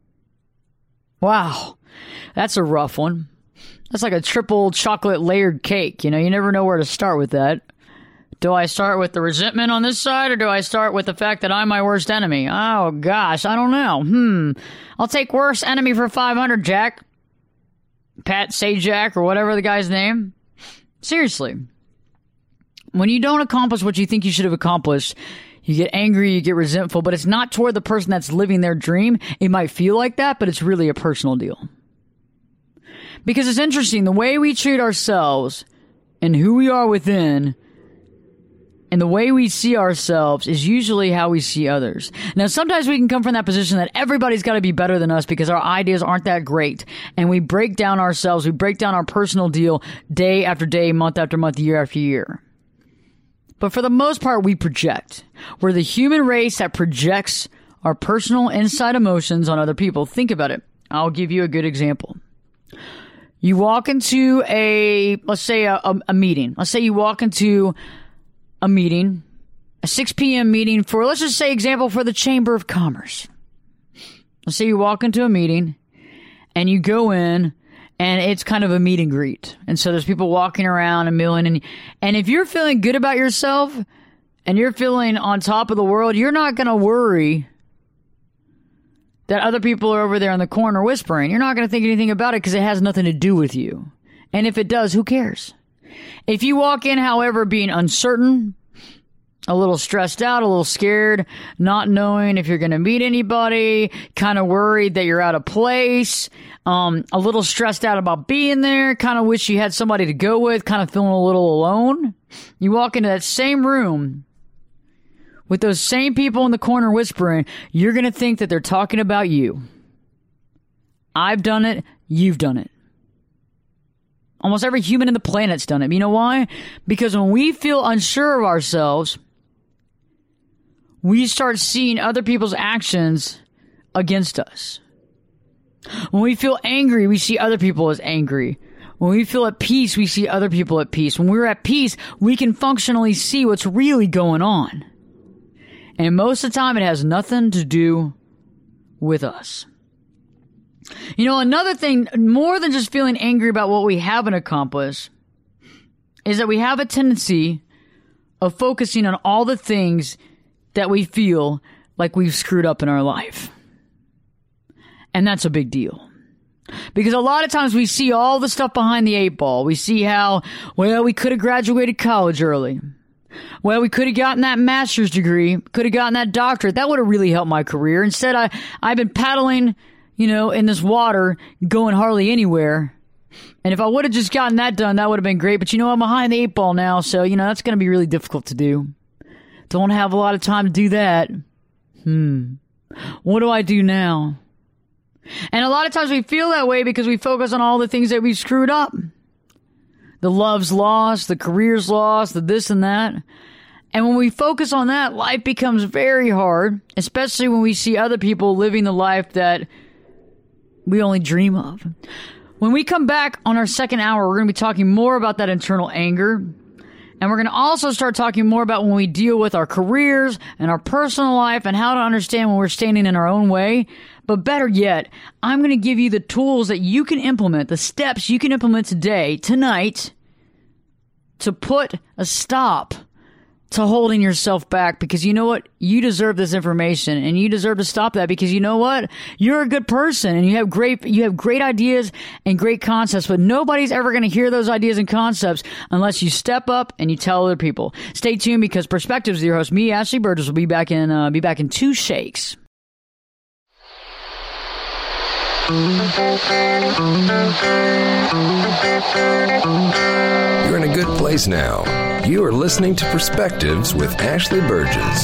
Wow, that's a rough one. That's like a triple chocolate layered cake. You know, you never know where to start with that. Do I start with the resentment on this side, or do I start with the fact that I'm my worst enemy? Oh, gosh, I don't know. Hmm. I'll take worst enemy for five hundred, Jack. Pat Sajak, or whatever the guy's name. Seriously. When you don't accomplish what you think you should have accomplished, you get angry, you get resentful, but it's not toward the person that's living their dream. It might feel like that, but it's really a personal deal. Because it's interesting, the way we treat ourselves and who we are within and the way we see ourselves is usually how we see others. Now, sometimes we can come from that position that everybody's got to be better than us because our ideas aren't that great. And we break down ourselves, we break down our personal deal day after day, month after month, year after year. But for the most part, we project. We're the human race that projects our personal inside emotions on other people. Think about it. I'll give you a good example. You walk into a, let's say a, a, a meeting. Let's say you walk into a meeting, a six p.m. meeting for, let's just say example for the Chamber of Commerce. Let's say you walk into a meeting and you go in and it's kind of a meet and greet. And so there's people walking around and milling. And, and if you're feeling good about yourself and you're feeling on top of the world, you're not going to worry that other people are over there in the corner whispering. You're not going to think anything about it because it has nothing to do with you. And if it does, who cares? If you walk in, however, being uncertain, a little stressed out, a little scared, not knowing if you're going to meet anybody, kind of worried that you're out of place, um, a little stressed out about being there, kind of wish you had somebody to go with, kind of feeling a little alone. You walk into that same room with those same people in the corner whispering, you're going to think that they're talking about you. I've done it. You've done it. Almost every human in the planet's done it. You know why? Because when we feel unsure of ourselves, we start seeing other people's actions against us. When we feel angry, we see other people as angry. When we feel at peace, we see other people at peace. When we're at peace, we can functionally see what's really going on. And most of the time, it has nothing to do with us. You know, another thing, more than just feeling angry about what we haven't accomplished, is that we have a tendency of focusing on all the things that we feel like we've screwed up in our life. And that's a big deal. Because a lot of times we see all the stuff behind the eight ball. We see how, well, we could have graduated college early. Well, we could have gotten that master's degree, could have gotten that doctorate. That would have really helped my career. Instead, I, I've been paddling, you know, in this water, going hardly anywhere. And if I would have just gotten that done, that would have been great. But, you know, I'm behind the eight ball now, so, you know, that's going to be really difficult to do. Don't have a lot of time to do that. Hmm. What do I do now? And a lot of times we feel that way because we focus on all the things that we've screwed up. The love's lost, the career's lost, the this and that. And when we focus on that, life becomes very hard, especially when we see other people living the life that we only dream of. When we come back on our second hour, we're going to be talking more about that internal anger. And we're going to also start talking more about when we deal with our careers and our personal life and how to understand when we're standing in our own way. But better yet, I'm going to give you the tools that you can implement, the steps you can implement today, tonight, to put a stop to holding yourself back, because you know what? You deserve this information, and you deserve to stop that, because you know what? You're a good person, and you have great, you have great ideas and great concepts, but nobody's ever going to hear those ideas and concepts unless you step up and you tell other people. Stay tuned, because Perspectives with your host, me, Ashley Burgess, will be back in, uh, be back in two shakes.
You're in a good place now. You are listening to Perspectives with Ashley Burgess.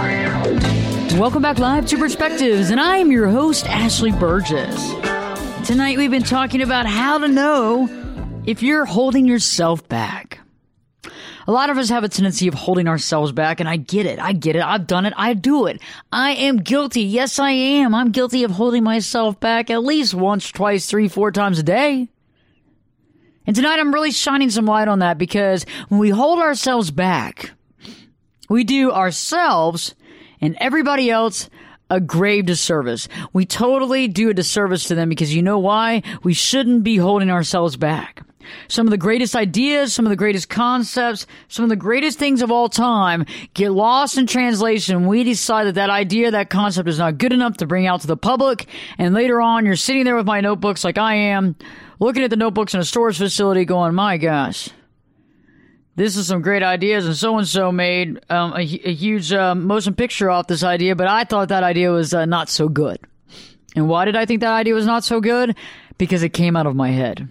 Welcome back live to Perspectives, and I am your host, Ashley Burgess. Tonight we've been talking about how to know if you're holding yourself back. A lot of us have a tendency of holding ourselves back, and I get it. I get it. I've done it. I do it. I am guilty. Yes, I am. I'm guilty of holding myself back at least once, twice, three, four times a day. And tonight I'm really shining some light on that, because when we hold ourselves back, we do ourselves and everybody else a grave disservice. We totally do a disservice to them, because you know why? We shouldn't be holding ourselves back. Some of the greatest ideas, some of the greatest concepts, some of the greatest things of all time get lost in translation. We decide that that idea, that concept is not good enough to bring out to the public. And later on, you're sitting there with my notebooks like I am, looking at the notebooks in a storage facility going, my gosh, this is some great ideas. And so-and-so made um, a, a huge uh, motion picture off this idea, but I thought that idea was uh, not so good. And why did I think that idea was not so good? Because it came out of my head.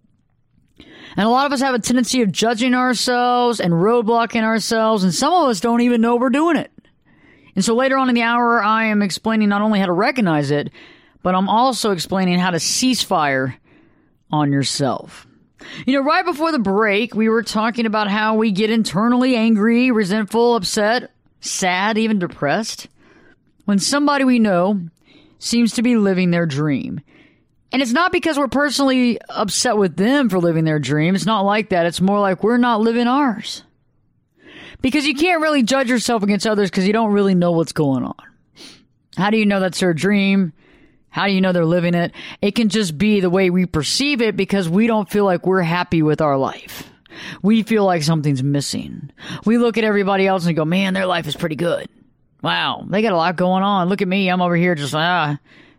And a lot of us have a tendency of judging ourselves and roadblocking ourselves, and some of us don't even know we're doing it. And so later on in the hour, I am explaining not only how to recognize it, but I'm also explaining how to cease fire on yourself. You know, right before the break, we were talking about how we get internally angry, resentful, upset, sad, even depressed when somebody we know seems to be living their dream. And it's not because we're personally upset with them for living their dream. It's not like that. It's more like we're not living ours. Because you can't really judge yourself against others because you don't really know what's going on. How do you know that's their dream? How do you know they're living it? It can just be the way we perceive it, because we don't feel like we're happy with our life. We feel like something's missing. We look at everybody else and go, man, their life is pretty good. Wow, they got a lot going on. Look at me. I'm over here just ah,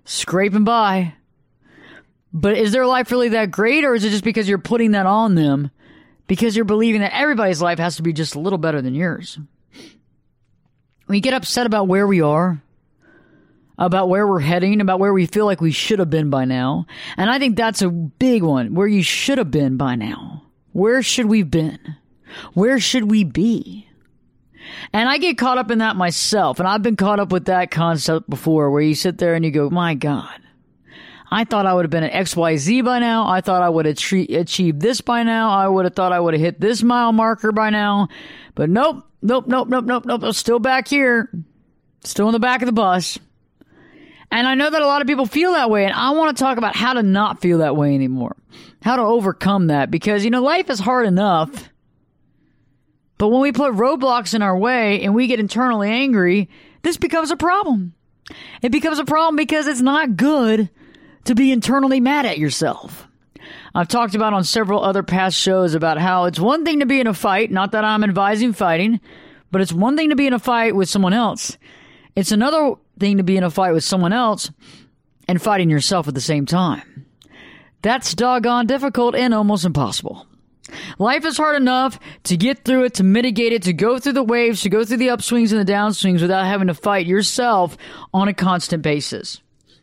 scraping by. But is their life really that great, or is it just because you're putting that on them because you're believing that everybody's life has to be just a little better than yours? We get upset about where we are, about where we're heading, about where we feel like we should have been by now. And I think that's a big one, where you should have been by now. Where should we have been? Where should we be? And I get caught up in that myself. And I've been caught up with that concept before, where you sit there and you go, my God, I thought I would have been at X Y Z by now. I thought I would have tre- achieved this by now. I would have thought I would have hit this mile marker by now. But nope, nope, nope, nope, nope, nope. I'm still back here. Still in the back of the bus. And I know that a lot of people feel that way. And I want to talk about how to not feel that way anymore. How to overcome that. Because, you know, life is hard enough. But when we put roadblocks in our way and we get internally angry, this becomes a problem. It becomes a problem because it's not good to be internally mad at yourself. I've talked about on several other past shows about how it's one thing to be in a fight, not that I'm advising fighting, but it's one thing to be in a fight with someone else. It's another thing to be in a fight with someone else and fighting yourself at the same time. That's doggone difficult and almost impossible. Life is hard enough to get through it, to mitigate it, to go through the waves, to go through the upswings and the downswings without having to fight yourself on a constant basis.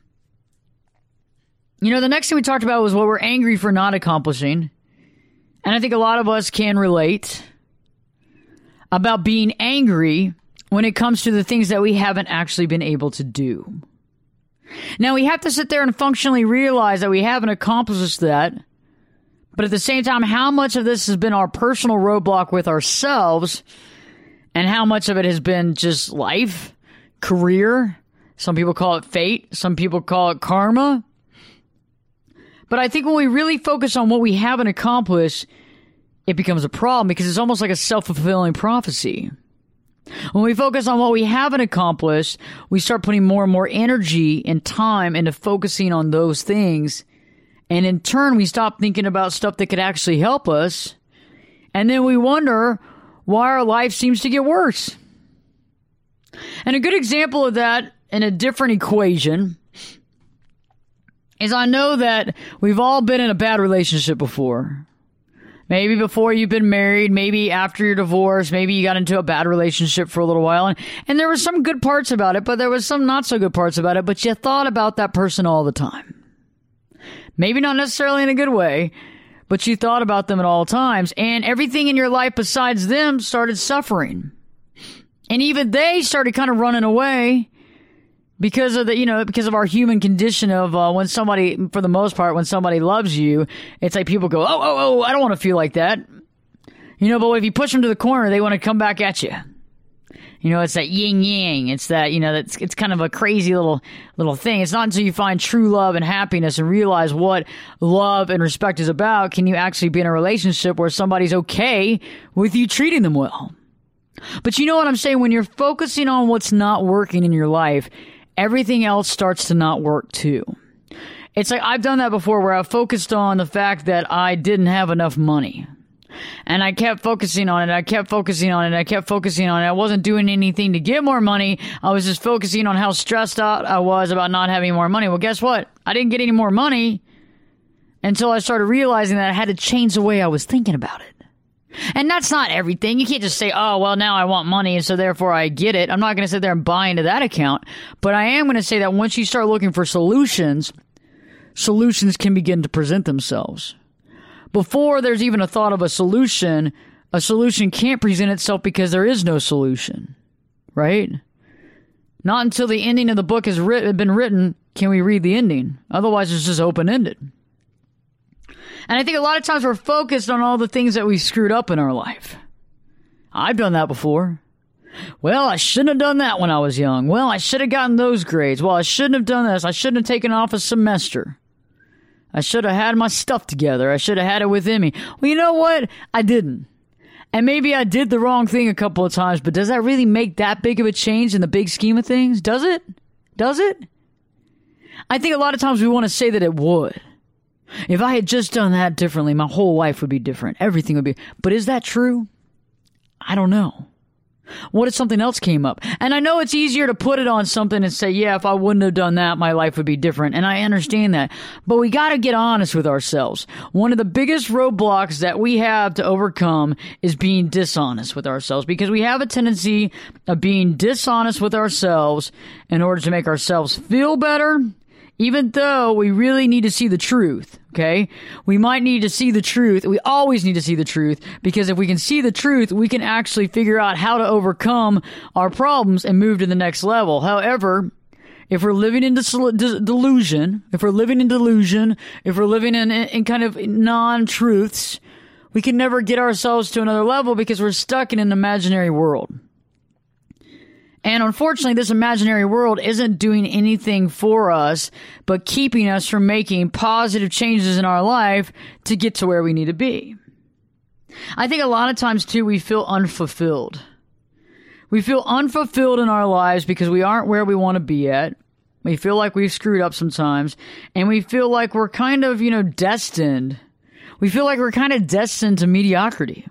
You know, the next thing we talked about was what we're angry for not accomplishing. And I think a lot of us can relate about being angry when it comes to the things that we haven't actually been able to do. Now, we have to sit there and functionally realize that we haven't accomplished that. But at the same time, how much of this has been our personal roadblock with ourselves, and how much of it has been just life, career? Some people call it fate. Some people call it karma. But I think when we really focus on what we haven't accomplished, it becomes a problem because it's almost like a self-fulfilling prophecy. When we focus on what we haven't accomplished, we start putting more and more energy and time into focusing on those things. And in turn, we stop thinking about stuff that could actually help us. And then we wonder why our life seems to get worse. And a good example of that in a different equation is I know that we've all been in a bad relationship before. Maybe before you've been married, maybe after your divorce, maybe you got into a bad relationship for a little while. And, and there were some good parts about it, but there was some not so good parts about it, but you thought about that person all the time. Maybe not necessarily in a good way, but you thought about them at all times. And everything in your life besides them started suffering. And even they started kind of running away. Because of the, you know, because of our human condition of uh, when somebody, for the most part, when somebody loves you, it's like people go, oh, oh, oh, I don't want to feel like that. You know, but if you push them to the corner, they want to come back at you. You know, it's that yin yang. It's that, you know, that's, it's kind of a crazy little, little thing. It's not until you find true love and happiness and realize what love and respect is about, can you actually be in a relationship where somebody's okay with you treating them well. But you know what I'm saying? When you're focusing on what's not working in your life, everything else starts to not work too. It's like I've done that before where I've focused on the fact that I didn't have enough money. And I kept focusing on it. I kept focusing on it. I kept focusing on it. I wasn't doing anything to get more money. I was just focusing on how stressed out I was about not having more money. Well, guess what? I didn't get any more money until I started realizing that I had to change the way I was thinking about it. And that's not everything. You can't just say, oh, well, now I want money, and so therefore I get it. I'm not going to sit there and buy into that account. But I am going to say that once you start looking for solutions, solutions can begin to present themselves. Before there's even a thought of a solution, a solution can't present itself because there is no solution, right? Not until the ending of the book has writ- been written can we read the ending. Otherwise, it's just open-ended. And I think a lot of times we're focused on all the things that we screwed up in our life. I've done that before. Well, I shouldn't have done that when I was young. Well, I should have gotten those grades. Well, I shouldn't have done this. I shouldn't have taken off a semester. I should have had my stuff together. I should have had it within me. Well, you know what? I didn't. And maybe I did the wrong thing a couple of times, but does that really make that big of a change in the big scheme of things? Does it? Does it? I think a lot of times we want to say that it would. If I had just done that differently, my whole life would be different. Everything would be. But is that true? I don't know. What if something else came up? And I know it's easier to put it on something and say, yeah, if I wouldn't have done that, my life would be different. And I understand that. But we got to get honest with ourselves. One of the biggest roadblocks that we have to overcome is being dishonest with ourselves, because we have a tendency of being dishonest with ourselves in order to make ourselves feel better, even though we really need to see the truth. Okay, we might need to see the truth. We always need to see the truth, because if we can see the truth, we can actually figure out how to overcome our problems and move to the next level. However, if we're living in dis- dis- delusion, if we're living in delusion, if we're living in, in kind of non-truths, we can never get ourselves to another level because we're stuck in an imaginary world. And unfortunately, this imaginary world isn't doing anything for us but keeping us from making positive changes in our life to get to where we need to be. I think a lot of times, too, we feel unfulfilled. We feel unfulfilled in our lives because we aren't where we want to be at. We feel like we've screwed up sometimes. And we feel like we're kind of, you know, destined. We feel like we're kind of destined to mediocrity.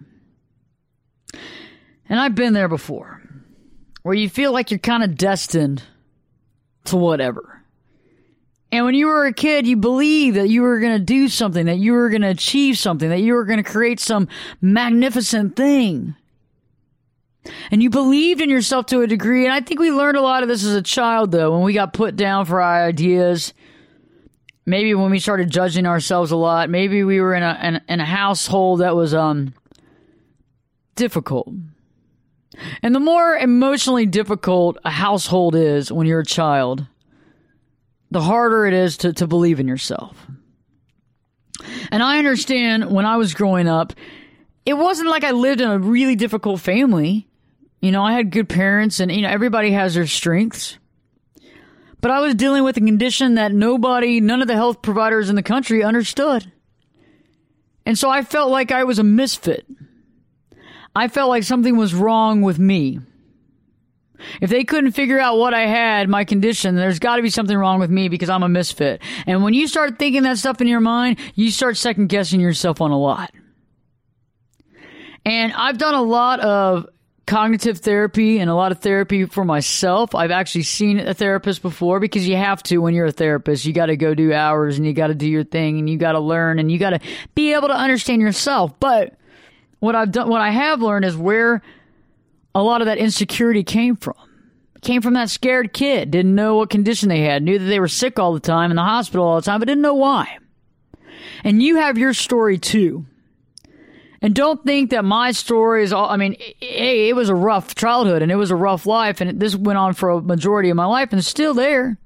And I've been there before, where you feel like you're kind of destined to whatever. And when you were a kid, you believed that you were going to do something, that you were going to achieve something, that you were going to create some magnificent thing. And you believed in yourself to a degree. And I think we learned a lot of this as a child, though, when we got put down for our ideas. Maybe when we started judging ourselves a lot. Maybe we were in a, in, in a household that was um difficult. And the more emotionally difficult a household is when you're a child, the harder it is to, to believe in yourself. And I understand when I was growing up, it wasn't like I lived in a really difficult family. You know, I had good parents, and, you know, everybody has their strengths. But I was dealing with a condition that nobody, none of the health providers in the country understood. And so I felt like I was a misfit. I felt like something was wrong with me. If they couldn't figure out what I had, my condition, there's got to be something wrong with me because I'm a misfit. And when you start thinking that stuff in your mind, you start second guessing yourself on a lot. And I've done a lot of cognitive therapy and a lot of therapy for myself. I've actually seen a therapist before, because you have to when you're a therapist. You got to go do hours and you got to do your thing and you got to learn and you got to be able to understand yourself. But What I've done, what I have learned is where a lot of that insecurity came from. It came from that scared kid, didn't know what condition they had, knew that they were sick all the time, in the hospital all the time, but didn't know why. And you have your story too. And don't think that my story is all, I mean, hey, it was a rough childhood and it was a rough life, and this went on for a majority of my life and it's still there.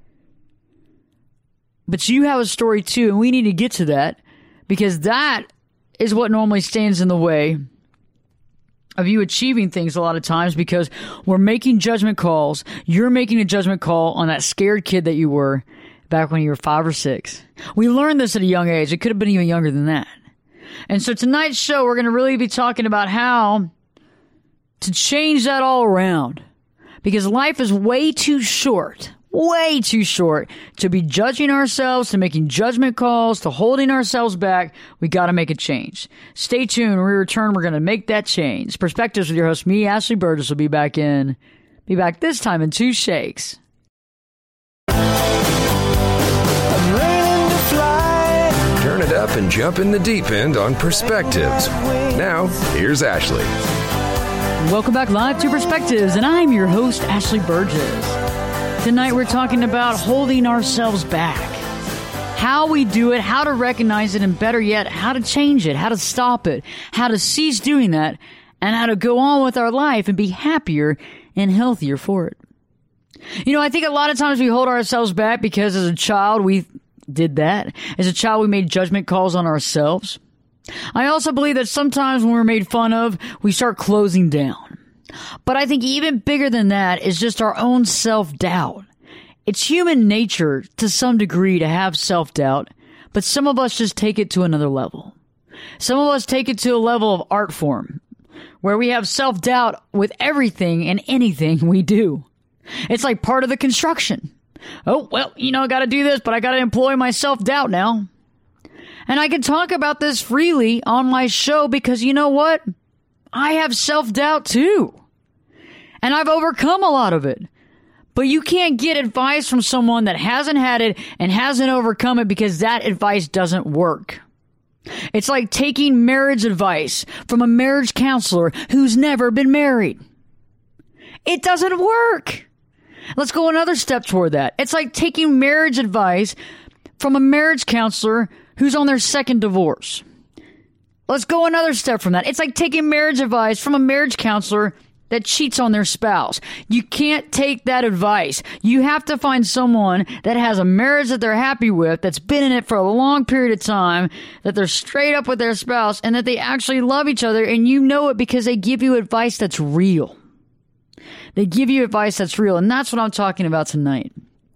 But you have a story too, and we need to get to that, because that is what normally stands in the way of you achieving things a lot of times, because we're making judgment calls. You're making a judgment call on that scared kid that you were back when you were five or six. We learned this at a young age. It could have been even younger than that. And so tonight's show, we're going to really be talking about how to change that all around, because life is way too short. Way too short to be judging ourselves, to making judgment calls, to holding ourselves back. We got to make a change. Stay tuned. When we return, we're going to make that change. Perspectives with your host, me, Ashley Burgess, will be back in. Be back this time in two shakes.
Turn it up and jump in the deep end on Perspectives. Now, here's Ashley.
Welcome back live to Perspectives, and I'm your host, Ashley Burgess. Tonight we're talking about holding ourselves back. How we do it, how to recognize it, and better yet, how to change it, how to stop it, how to cease doing that, and how to go on with our life and be happier and healthier for it. You know, I think a lot of times we hold ourselves back because as a child we did that. As a child we made judgment calls on ourselves. I also believe that sometimes when we're made fun of, we start closing down. But I think even bigger than that is just our own self-doubt. It's human nature to some degree to have self-doubt, but some of us just take it to another level. Some of us take it to a level of art form, where we have self-doubt with everything and anything we do. It's like part of the construction. Oh, well, you know, I got to do this, but I got to employ my self-doubt now. And I can talk about this freely on my show because you know what? I have self-doubt too. And I've overcome a lot of it. But you can't get advice from someone that hasn't had it and hasn't overcome it, because that advice doesn't work. It's like taking marriage advice from a marriage counselor who's never been married. It doesn't work. Let's go another step toward that. It's like taking marriage advice from a marriage counselor who's on their second divorce. Let's go another step from that. It's like taking marriage advice from a marriage counselor that cheats on their spouse. You can't take that advice. You have to find someone that has a marriage that they're happy with, that's been in it for a long period of time, that they're straight up with their spouse, and that they actually love each other, and you know it because they give you advice that's real. They give you advice that's real, and that's what I'm talking about tonight.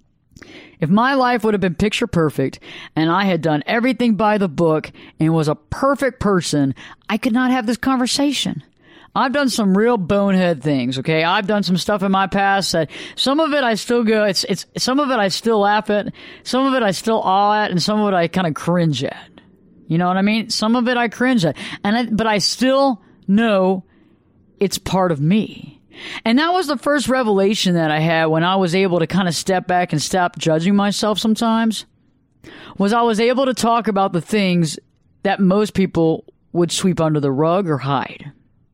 If my life would have been picture perfect and I had done everything by the book and was a perfect person, I could not have this conversation. I've done some real bonehead things, okay? I've done some stuff in my past that some of it I still go, it's, it's, some of it I still laugh at, some of it I still awe at, and some of it I kind of cringe at. You know what I mean? Some of it I cringe at. And I, but I still know it's part of me. And that was the first revelation that I had when I was able to kind of step back and stop judging myself sometimes, was I was able to talk about the things that most people would sweep under the rug or hide.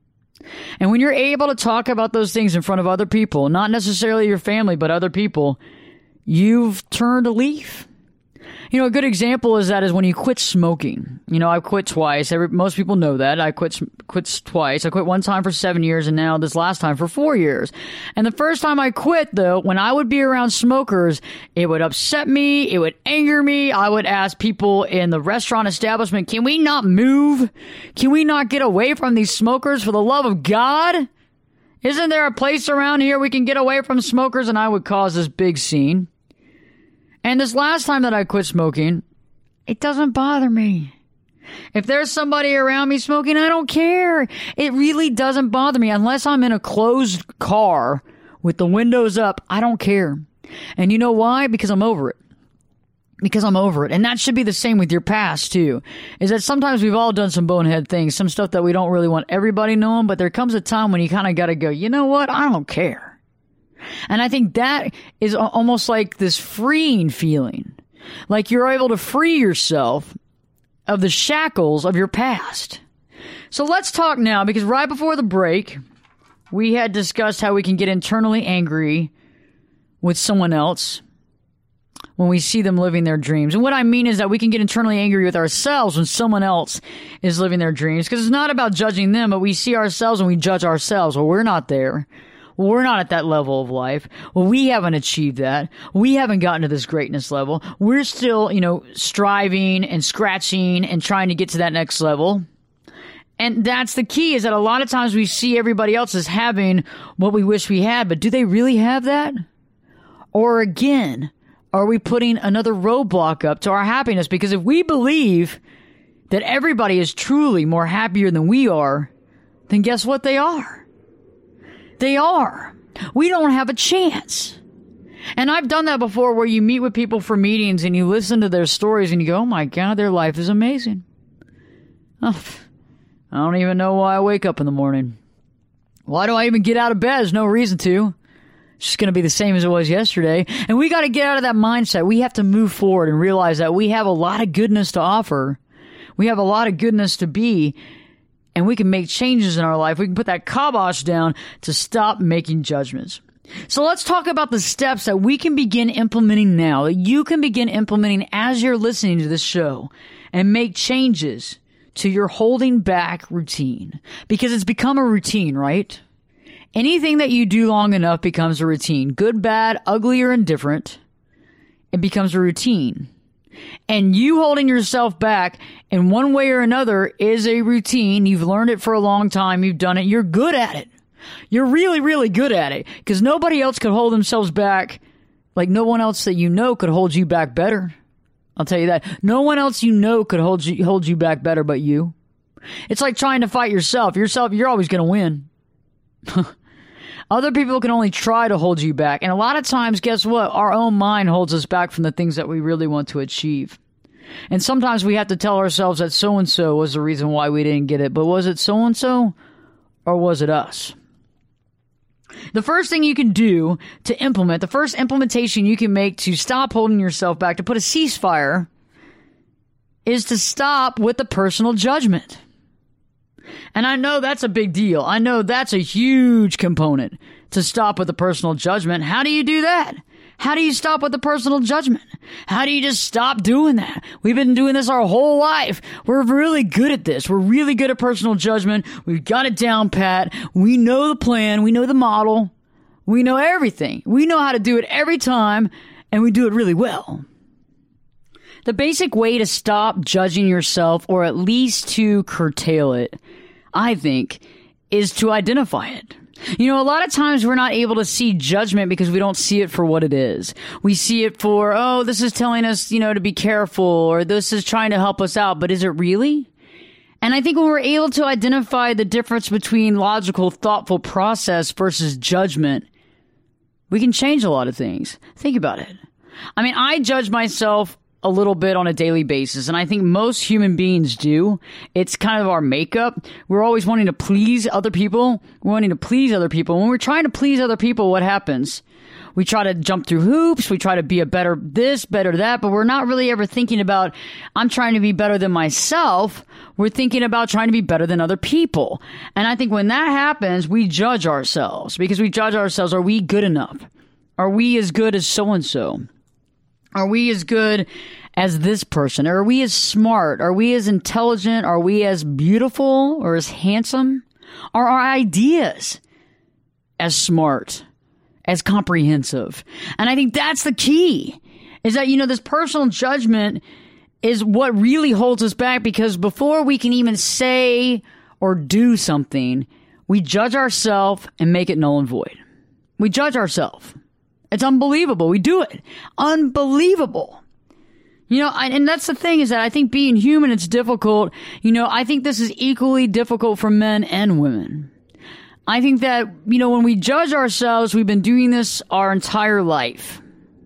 And when you're able to talk about those things in front of other people, not necessarily your family, but other people, you've turned a leaf. You know, a good example is that is when you quit smoking. You know, I quit twice. Every, most people know that. I quit quit twice. I quit one time for seven years and now this last time for four years. And the first time I quit, though, when I would be around smokers, it would upset me. It would anger me. I would ask people in the restaurant establishment, can we not move? Can we not get away from these smokers for the love of God? Isn't there a place around here we can get away from smokers? And I would cause this big scene. And this last time that I quit smoking, it doesn't bother me. If there's somebody around me smoking, I don't care. It really doesn't bother me. Unless I'm in a closed car with the windows up, I don't care. And you know why? Because I'm over it. Because I'm over it. And that should be the same with your past, too. Is that sometimes we've all done some bonehead things, some stuff that we don't really want everybody knowing, but there comes a time when you kind of got to go, you know what? I don't care. And I think that is almost like this freeing feeling. Like you're able to free yourself of the shackles of your past. So let's talk now, because right before the break, we had discussed how we can get internally angry with someone else when we see them living their dreams. And what I mean is that we can get internally angry with ourselves when someone else is living their dreams, because it's not about judging them, but we see ourselves and we judge ourselves. Well, we're not there. Well, we're not at that level of life. Well, we haven't achieved that. We haven't gotten to this greatness level. We're still, you know, striving and scratching and trying to get to that next level. And that's the key, is that a lot of times we see everybody else as having what we wish we had, but do they really have that? Or again, are we putting another roadblock up to our happiness? Because if we believe that everybody is truly more happier than we are, then guess what they are? They are. We don't have a chance. And I've done that before, where you meet with people for meetings and you listen to their stories and you go, oh my God, their life is amazing. Oh, I don't even know why I wake up in the morning. Why do I even get out of bed? There's no reason to. It's just going to be the same as it was yesterday. And we got to get out of that mindset. We have to move forward and realize that we have a lot of goodness to offer. We have a lot of goodness to be. And we can make changes in our life. We can put that kibosh down to stop making judgments. So let's talk about the steps that we can begin implementing now, that you can begin implementing as you're listening to this show, and make changes to your holding back routine. Because it's become a routine, right? Anything that you do long enough becomes a routine. Good, bad, ugly, or indifferent. It becomes a routine. And you holding yourself back in one way or another is a routine. You've learned it for a long time. You've done it. You're good at it. You're really, really good at it, because nobody else could hold themselves back. Like no one else that you know could hold you back better. I'll tell you that. No one else you know could hold you, hold you back better but you. It's like trying to fight yourself. Yourself, you're always going to win. Other people can only try to hold you back. And a lot of times, guess what? Our own mind holds us back from the things that we really want to achieve. And sometimes we have to tell ourselves that so-and-so was the reason why we didn't get it. But was it so-and-so, or was it us? The first thing you can do to implement, the first implementation you can make to stop holding yourself back, to put a ceasefire, is to stop with the personal judgment. And I know that's a big deal. I know that's a huge component to stop with the personal judgment. How do you do that? How do you stop with the personal judgment? How do you just stop doing that? We've been doing this our whole life. We're really good at this. We're really good at personal judgment. We've got it down pat. We know the plan. We know the model. We know everything. We know how to do it every time, and we do it really well. The basic way to stop judging yourself, or at least to curtail it, I think, is to identify it. You know, a lot of times we're not able to see judgment because we don't see it for what it is. We see it for, oh, this is telling us, you know, to be careful, or this is trying to help us out. But is it really? And I think when we're able to identify the difference between logical, thoughtful process versus judgment, we can change a lot of things. Think about it. I mean, I judge myself a little bit on a daily basis, and I think most human beings do. It's kind of our makeup. We're always wanting to please other people. We're wanting to please other people. When we're trying to please other people, what happens? We try to jump through hoops. We try to be a better this, better that, but we're not really ever thinking about, I'm trying to be better than myself. We're thinking about trying to be better than other people. And I think when that happens, we judge ourselves, because we judge ourselves. Are we good enough? Are we as good as so-and-so? Are we as good as this person? Are we as smart? Are we as intelligent? Are we as beautiful or as handsome? Are our ideas as smart, as comprehensive? And I think that's the key, is that, you know, this personal judgment is what really holds us back, because before we can even say or do something, we judge ourselves and make it null and void. We judge ourselves. It's unbelievable. We do it. Unbelievable. You know, I, and that's the thing, is that I think being human, it's difficult. You know, I think this is equally difficult for men and women. I think that, you know, when we judge ourselves, we've been doing this our entire life.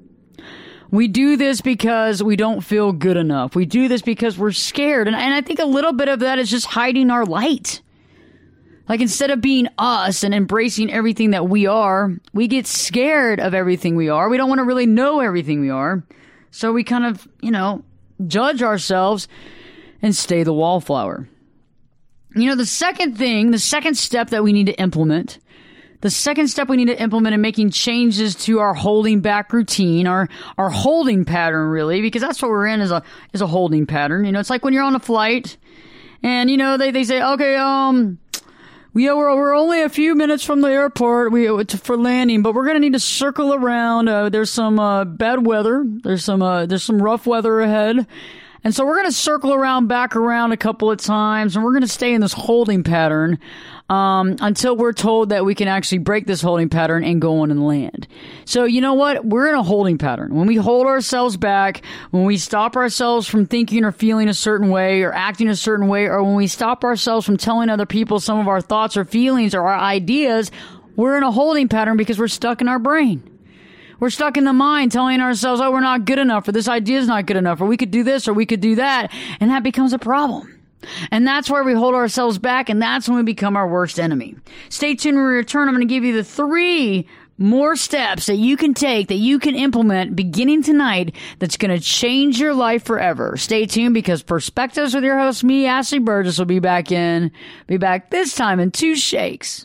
We do this because we don't feel good enough. We do this because we're scared. And, and I think a little bit of that is just hiding our light. Like, instead of being us and embracing everything that we are, we get scared of everything we are. We don't want to really know everything we are. So we kind of, you know, judge ourselves and stay the wallflower. You know, the second thing, the second step that we need to implement, the second step we need to implement in making changes to our holding back routine, our, our holding pattern, really, because that's what we're in, is a, is a holding pattern. You know, it's like when you're on a flight and, you know, they, they say, okay, um, Yeah, we're, we're only a few minutes from the airport we to, for landing, but we're going to need to circle around. Uh, there's some uh, bad weather. There's some uh, there's some rough weather ahead. And so we're going to circle around, back around a couple of times, and we're going to stay in this holding pattern um, until we're told that we can actually break this holding pattern and go on and land. So you know what? We're in a holding pattern. When we hold ourselves back, when we stop ourselves from thinking or feeling a certain way or acting a certain way, or when we stop ourselves from telling other people some of our thoughts or feelings or our ideas, we're in a holding pattern because we're stuck in our brain. We're stuck in the mind telling ourselves, oh, we're not good enough, or this idea is not good enough, or we could do this, or we could do that. And that becomes a problem. And that's where we hold ourselves back, and that's when we become our worst enemy. Stay tuned when we return. I'm going to give you the three more steps that you can take, that you can implement beginning tonight, that's going to change your life forever. Stay tuned, because Perspectives with your host, me, Ashley Burgess, will be back in, be back this time in two shakes.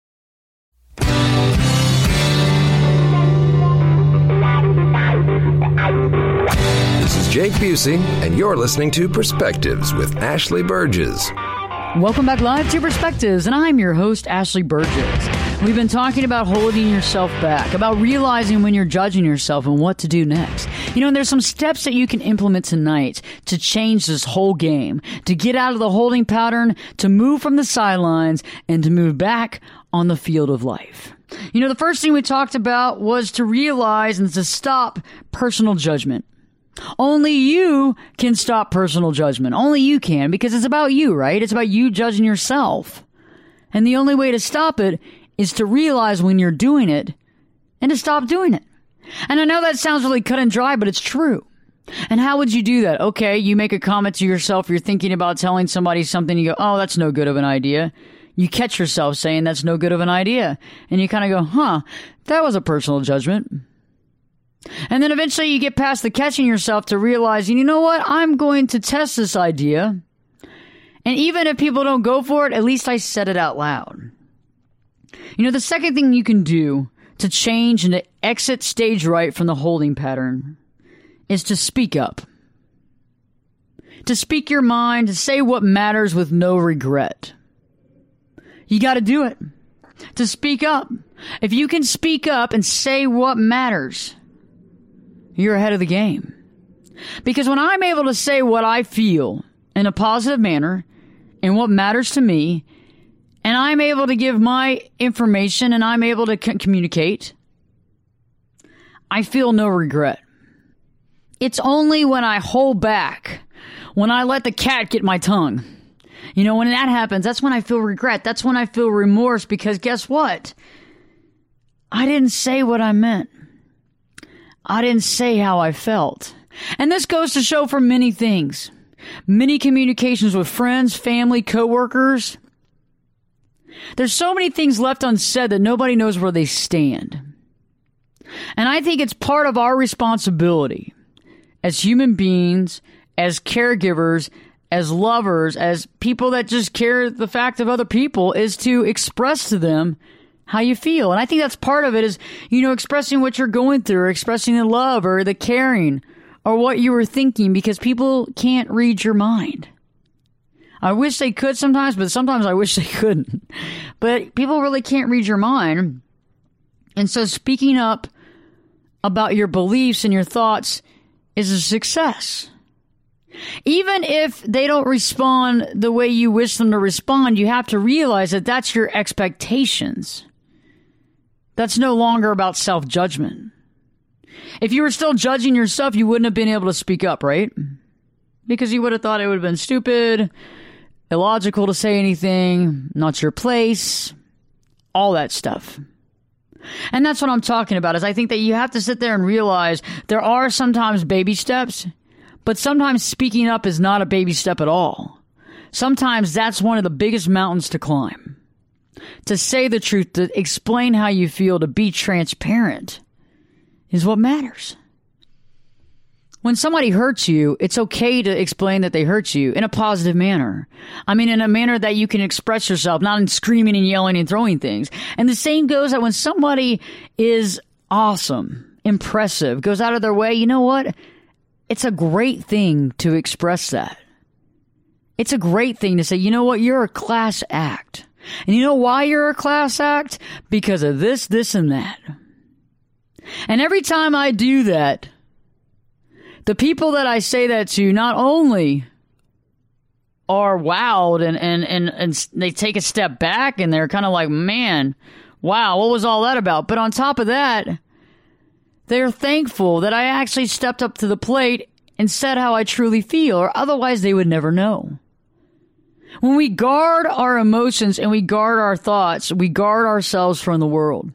This is Jake Busey, and you're listening to Perspectives with Ashley Burgess.
Welcome back live to Perspectives, and I'm your host, Ashley Burgess. We've been talking about holding yourself back, about realizing when you're judging yourself and what to do next. You know, and there's some steps that you can implement tonight to change this whole game, to get out of the holding pattern, to move from the sidelines, and to move back on the field of life. You know, the first thing we talked about was to realize and to stop personal judgment. Only you can stop personal judgment. Only you can, because it's about you, right? It's about you judging yourself. And the only way to stop it is to realize when you're doing it and to stop doing it. And I know that sounds really cut and dry, but it's true. And how would you do that? Okay, you make a comment to yourself. You're thinking about telling somebody something. You go, oh, that's no good of an idea. you catch yourself saying that's no good of an idea. And you kind of go, huh, that was a personal judgment. And then eventually you get past the catching yourself to realizing, you know what, I'm going to test this idea. And even if people don't go for it, at least I said it out loud. You know, the second thing you can do to change and to exit stage right from the holding pattern is to speak up. To speak your mind, to say what matters with no regret. You got to do it. To speak up. If you can speak up and say what matters, you're ahead of the game. Because when I'm able to say what I feel in a positive manner and what matters to me, and I'm able to give my information and I'm able to c- communicate, I feel no regret. It's only when I hold back, when I let the cat get my tongue. You know, when that happens, that's when I feel regret. That's when I feel remorse, because guess what? I didn't say what I meant. I didn't say how I felt. And this goes to show for many things. Many communications with friends, family, coworkers. There's so many things left unsaid that nobody knows where they stand. And I think it's part of our responsibility as human beings, as caregivers, as lovers, as people that just care the fact of other people, is to express to them how you feel. And I think that's part of it is, you know, expressing what you're going through, or expressing the love or the caring or what you were thinking, because people can't read your mind. I wish they could sometimes, but sometimes I wish they couldn't. But people really can't read your mind. And so speaking up about your beliefs and your thoughts is a success. Even if they don't respond the way you wish them to respond, you have to realize that that's your expectations. That's no longer about self-judgment. If you were still judging yourself, you wouldn't have been able to speak up, right? Because you would have thought it would have been stupid, illogical to say anything, not your place, all that stuff. And that's what I'm talking about, is I think that you have to sit there and realize there are sometimes baby steps, but sometimes speaking up is not a baby step at all. Sometimes that's one of the biggest mountains to climb. To say the truth, to explain how you feel, to be transparent is what matters. When somebody hurts you, it's okay to explain that they hurt you in a positive manner. I mean, in a manner that you can express yourself, not in screaming and yelling and throwing things. And the same goes that when somebody is awesome, impressive, goes out of their way, you know what? It's a great thing to express that. It's a great thing to say, you know what? You're a class act. And you know why you're a class act? Because of this, this, and that. And every time I do that, the people that I say that to not only are wowed and, and, and, and they take a step back and they're kind of like, man, wow, what was all that about? But on top of that, they're thankful that I actually stepped up to the plate and said how I truly feel, or otherwise they would never know. When we guard our emotions and we guard our thoughts, we guard ourselves from the world.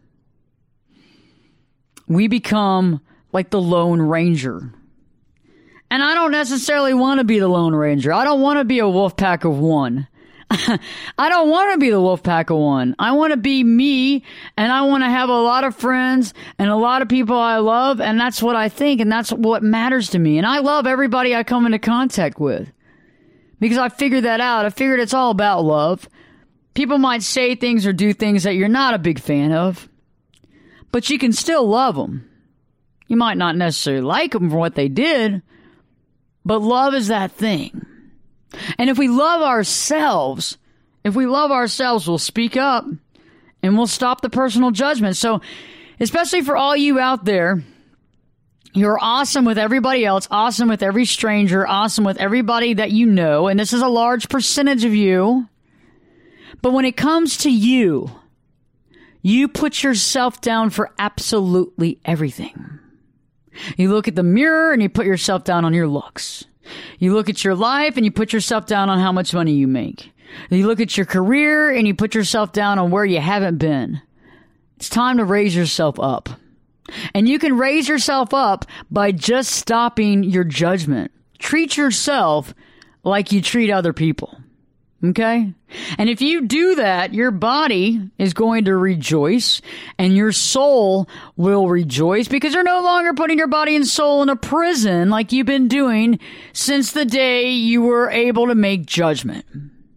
We become like the Lone Ranger. And I don't necessarily want to be the Lone Ranger. I don't want to be a wolf pack of one. I don't want to be the wolf pack of one. I want to be me, and I want to have a lot of friends and a lot of people I love, and that's what I think, and that's what matters to me. And I love everybody I come into contact with because I figured that out. I figured it's all about love. People might say things or do things that you're not a big fan of, but you can still love them. You might not necessarily like them for what they did, but love is that thing. And if we love ourselves, if we love ourselves, we'll speak up and we'll stop the personal judgment. So, especially for all you out there, you're awesome with everybody else, awesome with every stranger, awesome with everybody that you know. And this is a large percentage of you. But when it comes to you, you put yourself down for absolutely everything. You look at the mirror and you put yourself down on your looks. You look at your life and you put yourself down on how much money you make. You look at your career and you put yourself down on where you haven't been. It's time to raise yourself up. And you can raise yourself up by just stopping your judgment. Treat yourself like you treat other people. Okay? And if you do that, your body is going to rejoice and your soul will rejoice because you're no longer putting your body and soul in a prison like you've been doing since the day you were able to make judgment.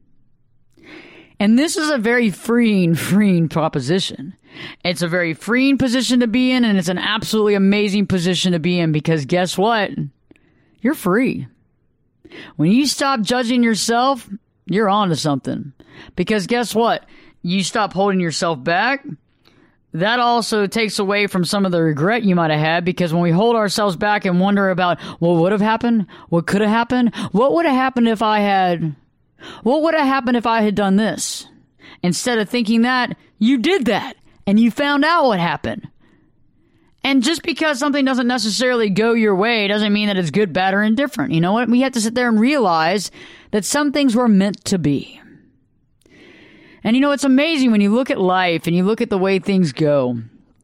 And this is a very freeing, freeing proposition. It's a very freeing position to be in, and it's an absolutely amazing position to be in because guess what? You're free. When you stop judging yourself, you're on to something. Because guess what? You stop holding yourself back. That also takes away from some of the regret you might have had, because when we hold ourselves back and wonder about what would have happened, what could have happened, what would have happened if I had, what would have happened if I had done this? Instead of thinking that, you did that and you found out what happened. And just because something doesn't necessarily go your way doesn't mean that it's good, bad, or indifferent. You know what? We have to sit there and realize that some things were meant to be. And you know, it's amazing when you look at life and you look at the way things go.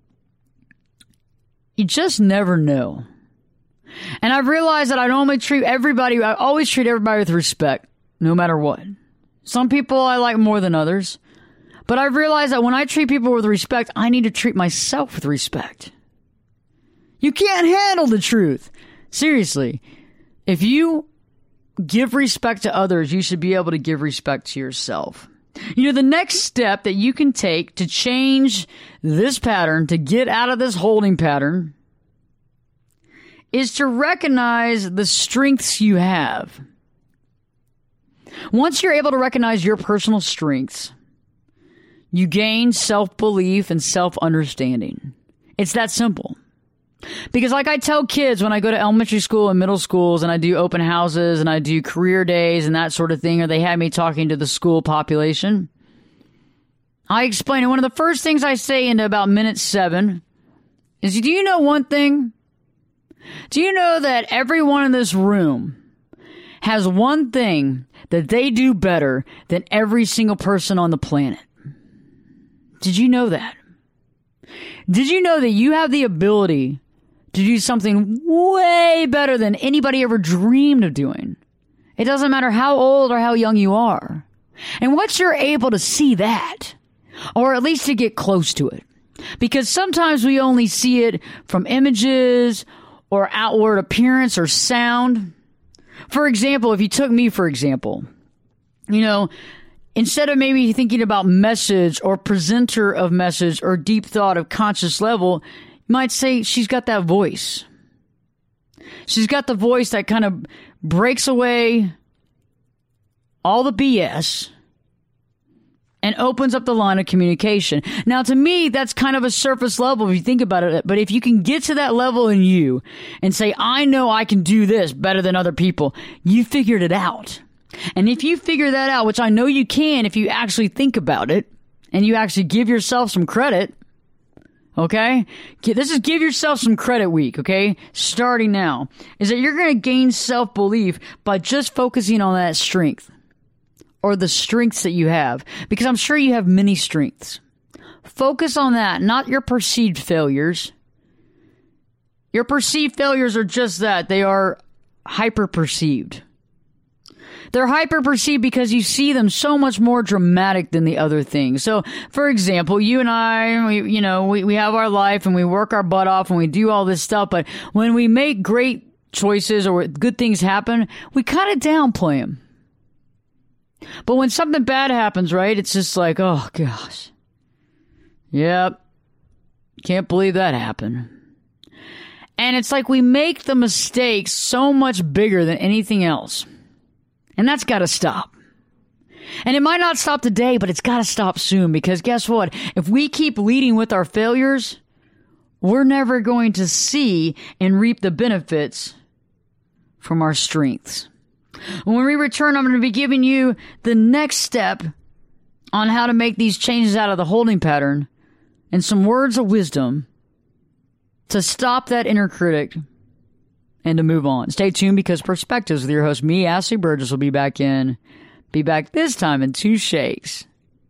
You just never know. And I've realized that I normally treat everybody, I always treat everybody with respect, no matter what. Some people I like more than others. But I've realized that when I treat people with respect, I need to treat myself with respect. You can't handle the truth. Seriously. If you give respect to others, you should be able to give respect to yourself. You know, the next step that you can take to change this pattern, to get out of this holding pattern, is to recognize the strengths you have. Once you're able to recognize your personal strengths, you gain self-belief and self-understanding. It's that simple. Because like I tell kids when I go to elementary school and middle schools and I do open houses and I do career days and that sort of thing, or they have me talking to the school population, I explain, and one of the first things I say into about minute seven is, do you know one thing? Do you know that everyone in this room has one thing that they do better than every single person on the planet? Did you know that? Did you know that you have the ability to do something way better than anybody ever dreamed of doing? It doesn't matter how old or how young you are. And once you're able to see that, or at least to get close to it, because sometimes we only see it from images or outward appearance or sound. For example, if you took me, for example, you know, instead of maybe thinking about message or presenter of message or deep thought of conscious level, you might say she's got that voice. She's got the voice that kind of breaks away all the B S and opens up the line of communication. Now, to me, that's kind of a surface level if you think about it. But if you can get to that level in you and say, I know I can do this better than other people, you figured it out. And if you figure that out, which I know you can if you actually think about it and you actually give yourself some credit, okay? This is give yourself some credit week, okay? Starting now, is that you're going to gain self-belief by just focusing on that strength or the strengths that you have, because I'm sure you have many strengths. Focus on that, not your perceived failures. Your perceived failures are just that. They are hyper-perceived. They're hyper-perceived because you see them so much more dramatic than the other things. So, for example, you and I, we, you know, we, we have our life and we work our butt off and we do all this stuff. But when we make great choices or good things happen, we kind of downplay them. But when something bad happens, right, it's just like, oh, gosh. Yep. Can't believe that happened. And it's like we make the mistakes so much bigger than anything else. And that's got to stop. And it might not stop today, but it's got to stop soon, because guess what? If we keep leading with our failures, we're never going to see and reap the benefits from our strengths. When we return, I'm going to be giving you the next step on how to make these changes out of the holding pattern and some words of wisdom to stop that inner critic and to move on. Stay tuned, because Perspectives with your host, me, Ashley Burgess, will be back in. Be back this time in two shakes.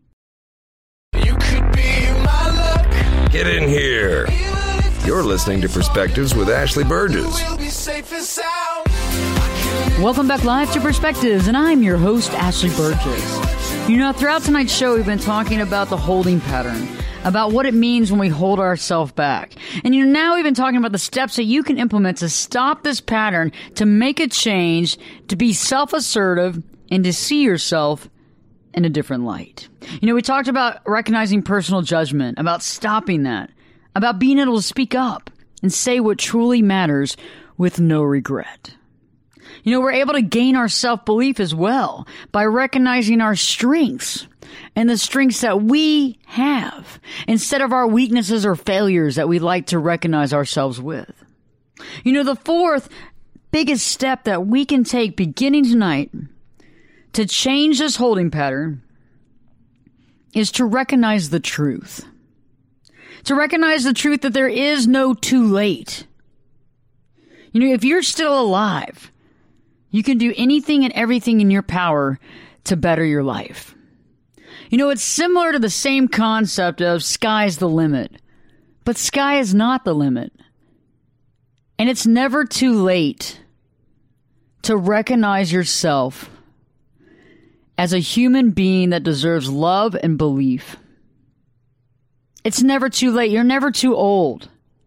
You could be my luck.
Get in here. You're listening to Perspectives with Ashley Burgess.
We'll be safe and sound.
Welcome back live to Perspectives, and I'm your host, Ashley Burgess. You know, throughout tonight's show, we've been talking about the holding pattern, about what it means when we hold ourselves back. And you know, now we've been talking about the steps that you can implement to stop this pattern, to make a change, to be self-assertive, and to see yourself in a different light. You know, we talked about recognizing personal judgment, about stopping that, about being able to speak up and say what truly matters with no regret. You know, we're able to gain our self-belief as well by recognizing our strengths and the strengths that we have instead of our weaknesses or failures that we like to recognize ourselves with. You know, the fourth biggest step that we can take beginning tonight to change this holding pattern is to recognize the truth. To recognize the truth that there is no too late. You know, if you're still alive, you can do anything and everything in your power to better your life. You know, it's similar to the same concept of sky's the limit, but sky is not the limit. And it's never too late to recognize yourself as a human being that deserves love and belief. It's never too late. You're never too old.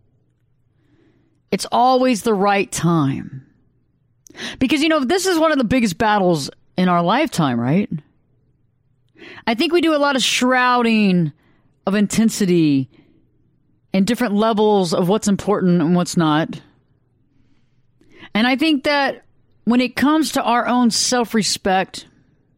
It's always the right time. Because, you know, this is one of the biggest battles in our lifetime, right? I think we do a lot of shrouding of intensity and different levels of what's important and what's not. And I think that when it comes to our own self-respect,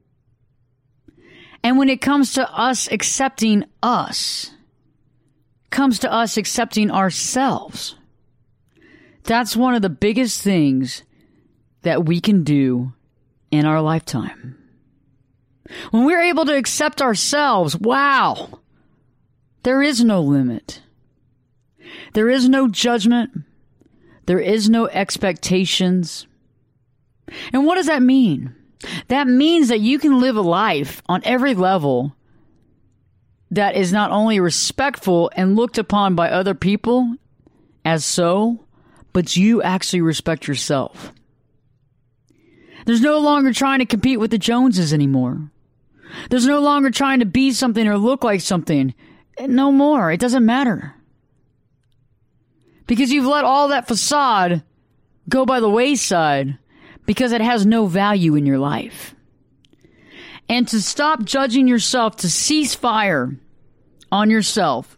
and when it comes to us accepting us, comes to us accepting ourselves, that's one of the biggest things that we can do in our lifetime. When we're able to accept ourselves, wow, there is no limit. There is no judgment. There is no expectations. And what does that mean? That means that you can live a life on every level that is not only respectful and looked upon by other people as so, but you actually respect yourself. There's no longer trying to compete with the Joneses anymore. There's no longer trying to be something or look like something. No more. It doesn't matter. Because you've let all that facade go by the wayside because it has no value in your life. And to stop judging yourself, to cease fire on yourself,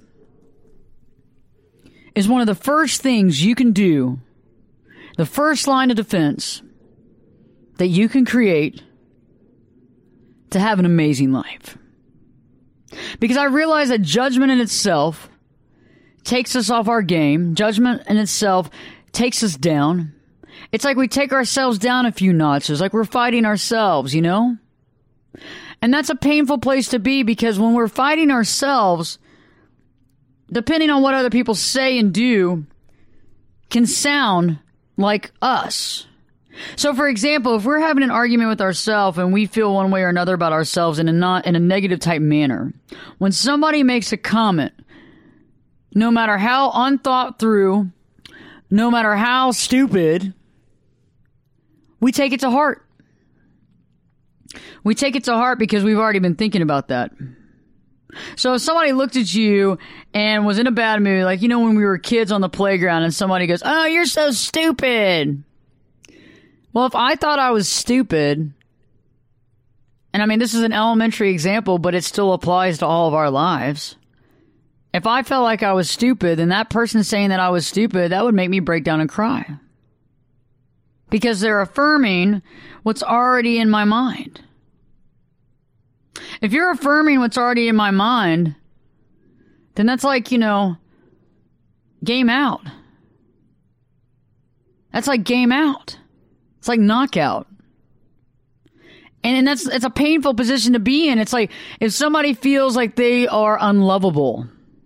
is one of the first things you can do, the first line of defense that you can create to have an amazing life. Because I realize that judgment in itself takes us off our game. Judgment in itself takes us down. It's like we take ourselves down a few notches, like we're fighting ourselves, you know? And that's a painful place to be, because when we're fighting ourselves, depending on what other people say and do, can sound like us. So, for example, if we're having an argument with ourselves and we feel one way or another about ourselves in a not in a negative type manner, when somebody makes a comment, no matter how unthought through, no matter how stupid, we take it to heart. We take it to heart because we've already been thinking about that. So if somebody looked at you and was in a bad mood, like, you know, when we were kids on the playground and somebody goes, "Oh, you're so stupid." Well, if I thought I was stupid, and I mean, this is an elementary example, but it still applies to all of our lives. If I felt like I was stupid, then that person saying that I was stupid, that would make me break down and cry. Because they're affirming what's already in my mind. If you're affirming what's already in my mind, then that's like, you know, game out. That's like game out. It's like knockout. And, and that's it's a painful position to be in. It's like if somebody feels like they are unlovable,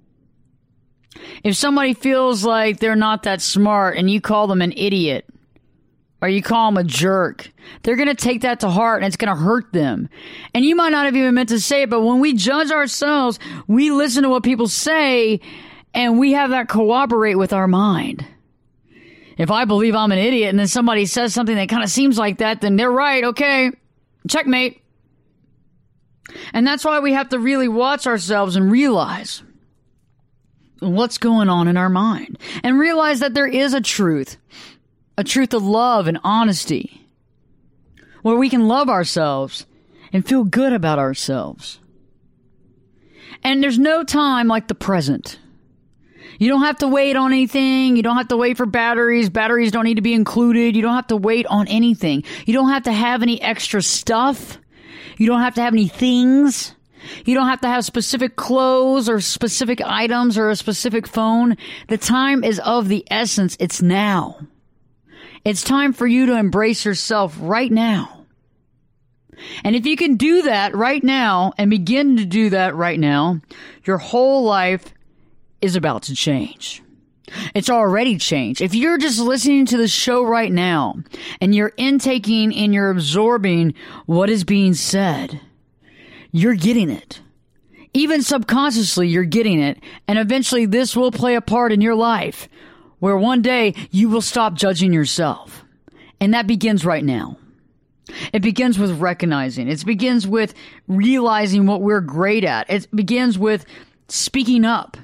if somebody feels like they're not that smart and you call them an idiot, or you call them a jerk, they're going to take that to heart and it's going to hurt them. And you might not have even meant to say it, but when we judge ourselves, we listen to what people say and we have that cooperate with our mind. If I believe I'm an idiot and then somebody says something that kind of seems like that, then they're right. Okay, checkmate. And that's why we have to really watch ourselves and realize what's going on in our mind. And realize that there is a truth. A truth of love and honesty. Where we can love ourselves and feel good about ourselves. And there's no time like the present. You don't have to wait on anything. You don't have to wait for batteries. Batteries don't need to be included. You don't have to wait on anything. You don't have to have any extra stuff. You don't have to have any things. You don't have to have specific clothes or specific items or a specific phone. The time is of the essence. It's now. It's time for you to embrace yourself right now. And if you can do that right now and begin to do that right now, your whole life is about to change. It's already changed. If you're just listening to the show right now and you're intaking and you're absorbing what is being said, you're getting it. Even subconsciously, you're getting it. And eventually this will play a part in your life where one day you will stop judging yourself. And that begins right now. It begins with recognizing. It begins with realizing what we're great at. It begins with speaking up.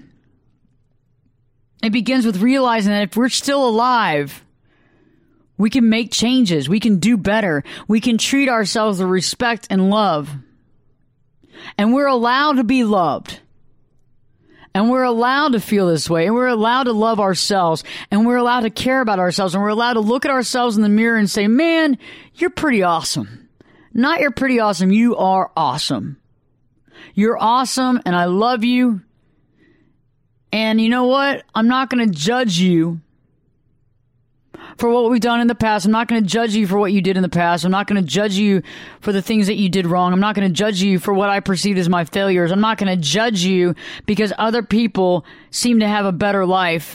It begins with realizing that if we're still alive, we can make changes. We can do better. We can treat ourselves with respect and love. And we're allowed to be loved. And we're allowed to feel this way. And we're allowed to love ourselves. And we're allowed to care about ourselves. And we're allowed to look at ourselves in the mirror and say, man, you're pretty awesome. Not you're pretty awesome. You are awesome. You're awesome. And I love you. And you know what? I'm not going to judge you for what we've done in the past. I'm not going to judge you for what you did in the past. I'm not going to judge you for the things that you did wrong. I'm not going to judge you for what I perceived as my failures. I'm not going to judge you because other people seem to have a better life.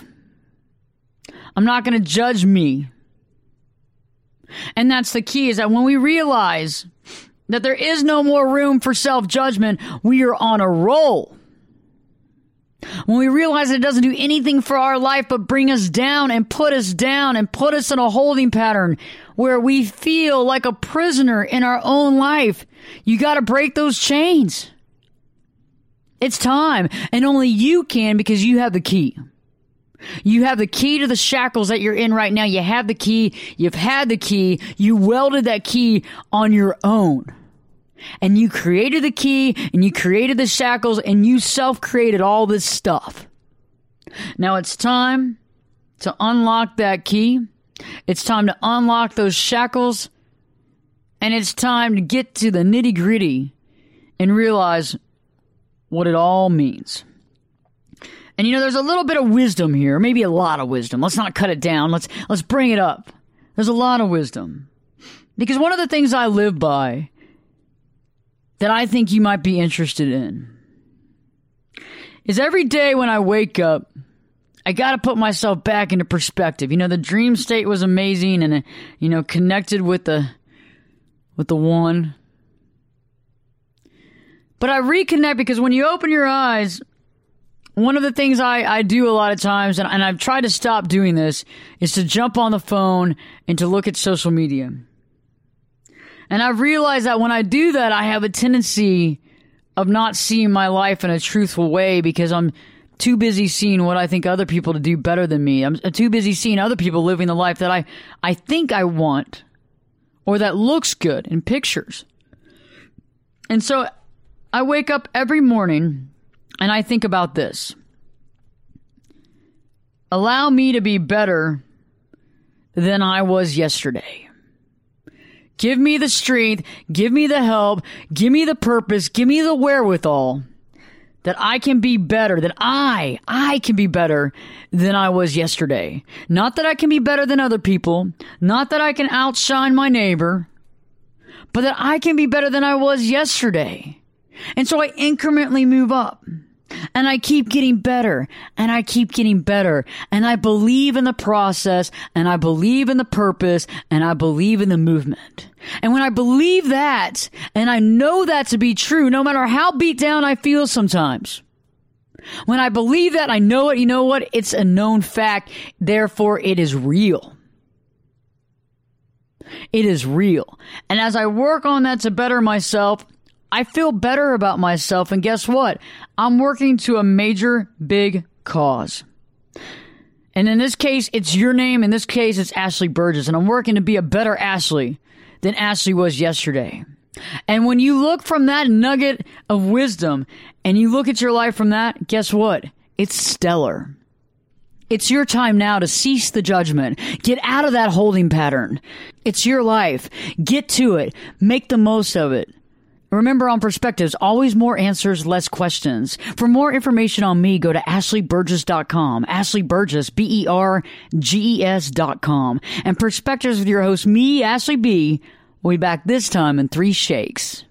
I'm not going to judge me. And that's the key, is that when we realize that there is no more room for self-judgment, we are on a roll. When we realize that it doesn't do anything for our life but bring us down and put us down and put us in a holding pattern where we feel like a prisoner in our own life, you got to break those chains. It's time. And only you can, because you have the key. You have the key to the shackles that you're in right now. You have the key. You've had the key. You welded that key on your own. And you created the key, and you created the shackles, and you self-created all this stuff. Now it's time to unlock that key. It's time to unlock those shackles. And it's time to get to the nitty-gritty and realize what it all means. And you know, there's a little bit of wisdom here, maybe a lot of wisdom. Let's not cut it down. Let's let's bring it up. There's a lot of wisdom. Because one of the things I live by that I think you might be interested in is every day when I wake up, I got to put myself back into perspective. You know, the dream state was amazing and, you know, connected with the, with the one. But I reconnect because when you open your eyes, one of the things I, I do a lot of times, and, and I've tried to stop doing this, is to jump on the phone and to look at social media. And I've realized that when I do that, I have a tendency of not seeing my life in a truthful way because I'm too busy seeing what I think other people to do better than me. I'm too busy seeing other people living the life that I, I think I want or that looks good in pictures. And so I wake up every morning and I think about this. Allow me to be better than I was yesterday. Give me the strength, give me the help, give me the purpose, give me the wherewithal that I can be better, that I, I can be better than I was yesterday. Not that I can be better than other people, not that I can outshine my neighbor, but that I can be better than I was yesterday. And so I incrementally move up. And I keep getting better, and I keep getting better, and I believe in the process, and I believe in the purpose, and I believe in the movement. And when I believe that, and I know that to be true, no matter how beat down I feel sometimes, When I believe that, I know it, you know what? It's a known fact. Therefore, it is real. It is real. And as I work on that to better myself, I feel better about myself. And guess what? I'm working to a major, big cause. And in this case, it's your name. In this case, it's Ashley Burgess. And I'm working to be a better Ashley than Ashley was yesterday. And when you look from that nugget of wisdom and you look at your life from that, guess what? It's stellar. It's your time now to cease the judgment. Get out of that holding pattern. It's your life. Get to it. Make the most of it. Remember, on Perspectives, always more answers, less questions. For more information on me, go to ashley burgess dot com. Ashley Burgess, B E R G E S dot com. And Perspectives with your host, me, Ashley B. We'll be back this time in three shakes.